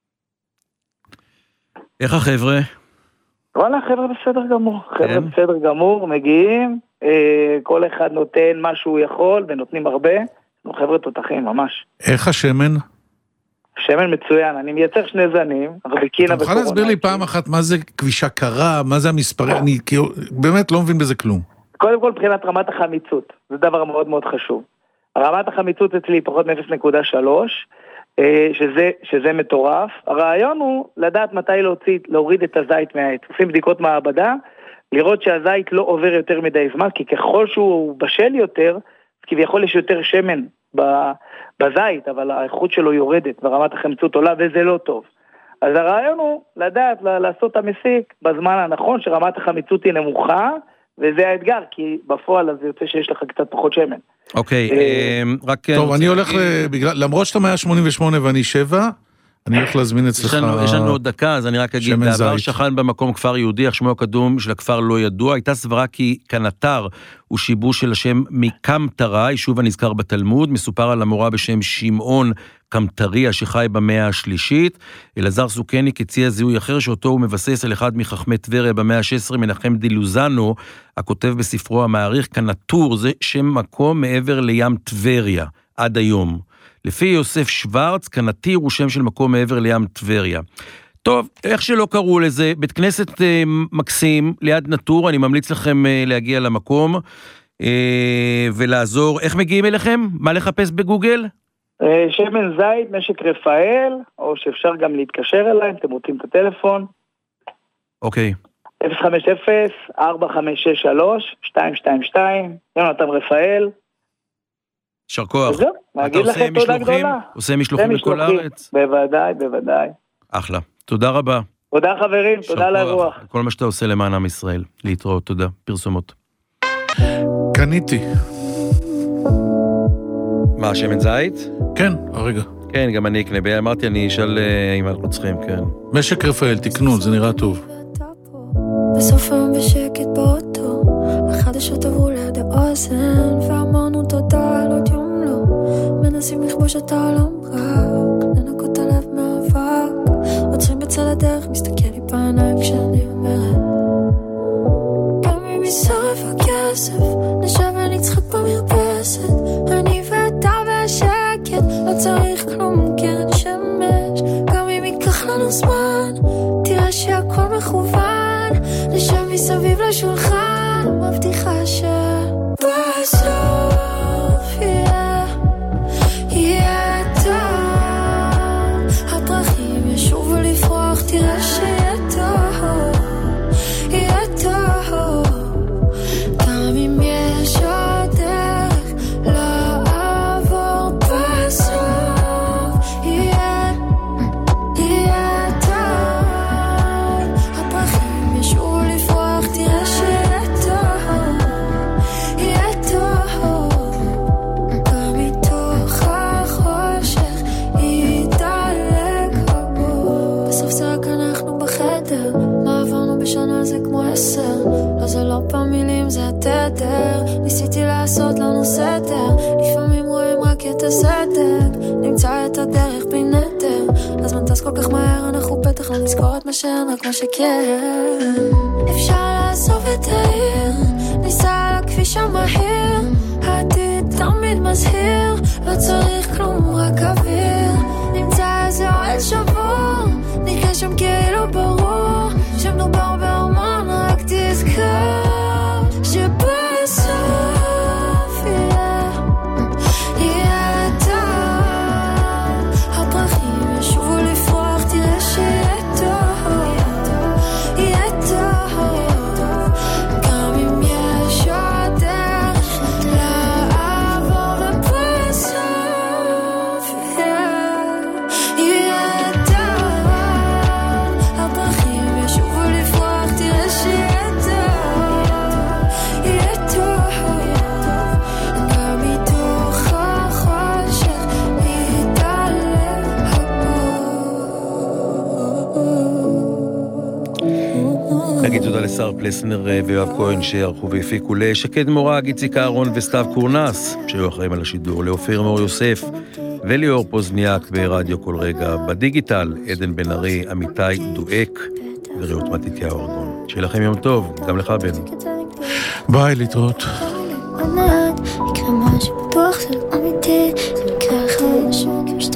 איך החבר'ה? וואלה, חבר'ה בסדר גמור. חבר'ה בסדר גמור, מגיעים, כל אחד נותן מה שהוא יכול, ונותנים הרבה. חבר'ה תותחים, ממש. איך השמן? שמן מצוין, אני מייצר שני זנים, הרביקינה וקורונה. אתה מוכן להסביר לי פעם אחת מה זה כבישה קרה, מה זה המספרים, אני באמת לא מבין בזה כלום. קודם כל, מבחינת רמת החמיצות, זה דבר מאוד מאוד חשוב. רמת החמיצות אצלי פחות מ-אפס נקודה שלוש, שזה, שזה מטורף. הרעיון הוא לדעת מתי להוציא, להוריד את הזית מהעץ. עושים בדיקות מעבדה, לראות שהזית לא עובר יותר מדי זמן, כי ככל שהוא בשל יותר, כביכול יש יותר שמן בזית, אבל האיכות שלו יורדת, ורמת החמצות עולה, וזה לא טוב. אז הרעיון הוא לדעת, לעשות את המסיק בזמן הנכון, שרמת החמיצות היא נמוכה, וזה האתגר, כי בפועל אז יוצא שיש לך קצת פחות שמן. אוקיי, רק... טוב, אני הולך, למרות שאתה מאה שמונים ושמונה ואני שבע, אני הולך להזמין אצלך... יש לנו עוד דקה, אז אני רק אגיד, בעבר שכן במקום כפר יהודי, אך שמו הקדום של הכפר לא ידוע, הייתה סברה כי קנטר הוא שיבוש של השם מקמטרה, יישוב הנזכר בתלמוד, מסופר על המורה בשם שמעון קמטריה שחי במאה השלישית, אלעזר סוכניק הציע זיהוי אחר שאותו הוא מבסס על אחד מחכמי טבריה במאה ה-שש עשרה, מנחם דילוזנו, הכותב בספרו המעריך, קנטור זה שם מקום מעבר לים טבריה, עד היום. לפי יוסף שוורץ, קנטיר הוא שם של מקום מעבר לים טבריה. טוב, איך שלא קראו לזה, בית כנסת אה, מקסים, ליד נטור, אני ממליץ לכם אה, להגיע למקום אה, ולעזור. איך מגיעים אליכם? מה לחפש בגוגל? אה, שמן זית, משק רפאל, או שאפשר גם להתקשר אליי, אתם רוצים את הטלפון. אוקיי. אפס חמש אפס ארבע חמש שש שלוש שתיים שתיים שתיים, יונתן רפאל. שר כוח. אתה עושה משלוחים? עושה משלוחים בכל הארץ? בוודאי, בוודאי. אחלה. תודה רבה. תודה חברים, תודה לאירוח. כל מה שאתה עושה למען עם ישראל. להתראות, תודה. פרסומות. קניתי. מה, שמן זית? כן, הרגע. כן, גם אני אקנה. אמרתי, אני אשאל אם אנחנו צריכים, כן. משק רפאל, תקנו, זה נראה טוב. בסוף היום בשקט באוטו, החדשות עברו ליד האוזן, ואמרנו תודה על עוד יום לא, מנסים לכבוש את העולם רק, לנקות הלב מאבק, עוצרים בצד הדרך, מסתכל לי בעיניים כשאני אומרת, גם אם ישרף הכסף, נשב ונצחק במרפסת, אני ואתה והשקט, לא צריך כלום קרן שמש, גם אם ייקח לנו זמן, תראה שהכל מכוון, נשב מסביב לשולחן, מבטיחה שבסוף יהיה, יהיה טוב, הדרכים ישובו לפרוח, תראה שיהיה טוב, יהיה טוב, גם אם יש עוד דרך לעבור, בסוף יהיה, יהיה טוב, הדרכים ישובו לפרוח, תראה שיהיה טוב, יהיה טוב, כמו עשר. לא זה לא פעם מילים זה התדר, ניסיתי לעשות לנו סתר, לפעמים רואים רק את הסתק, נמצא את הדרך בלי נתר, הזמן טס כל כך מהר אנחנו בטח לא נזכור את מה שאין רק מה שכן. אפשר לאסוף את העיר, ניסע על הכביש המהיר, העתיד תמיד מזהיר, לא צריך כלום רק אוויר, נמצא איזה אוהל שבור, נראה שם כאילו ברור שמדובר באומן, רק תזכר שבסוף יהיה יהיה טוב, הפרחים ישובו לפרוח, תראה שיהיה טוב, יהיה טוב, גם אם יש עוד דרך לעבור, ובסוף יהיה יהיה טוב, הפרחים ישובו לפרוח, תראה שיהיה טוב, יהיה טוב, גם מתוך החושך יתעלה האור. נגיד תודה לשר פלסנר ויואב כהן שערכו והפיקו, לשקד מורג, איציק אהרון וסתיו קורנס שהיו אחראים על השידור, לאופיר מור יוסף וליאור פוזניאק ברדיו כל רגע, בדיגיטל עדן בן ארי, אמיתי דואק ורעות מתתיהו ארגון. שיהיה לכם יום טוב, גם לך בן. ביי, להתראות. יקרה משהו בטוח זה לא אמיתי, זה מקרה אחר, יש רק משתה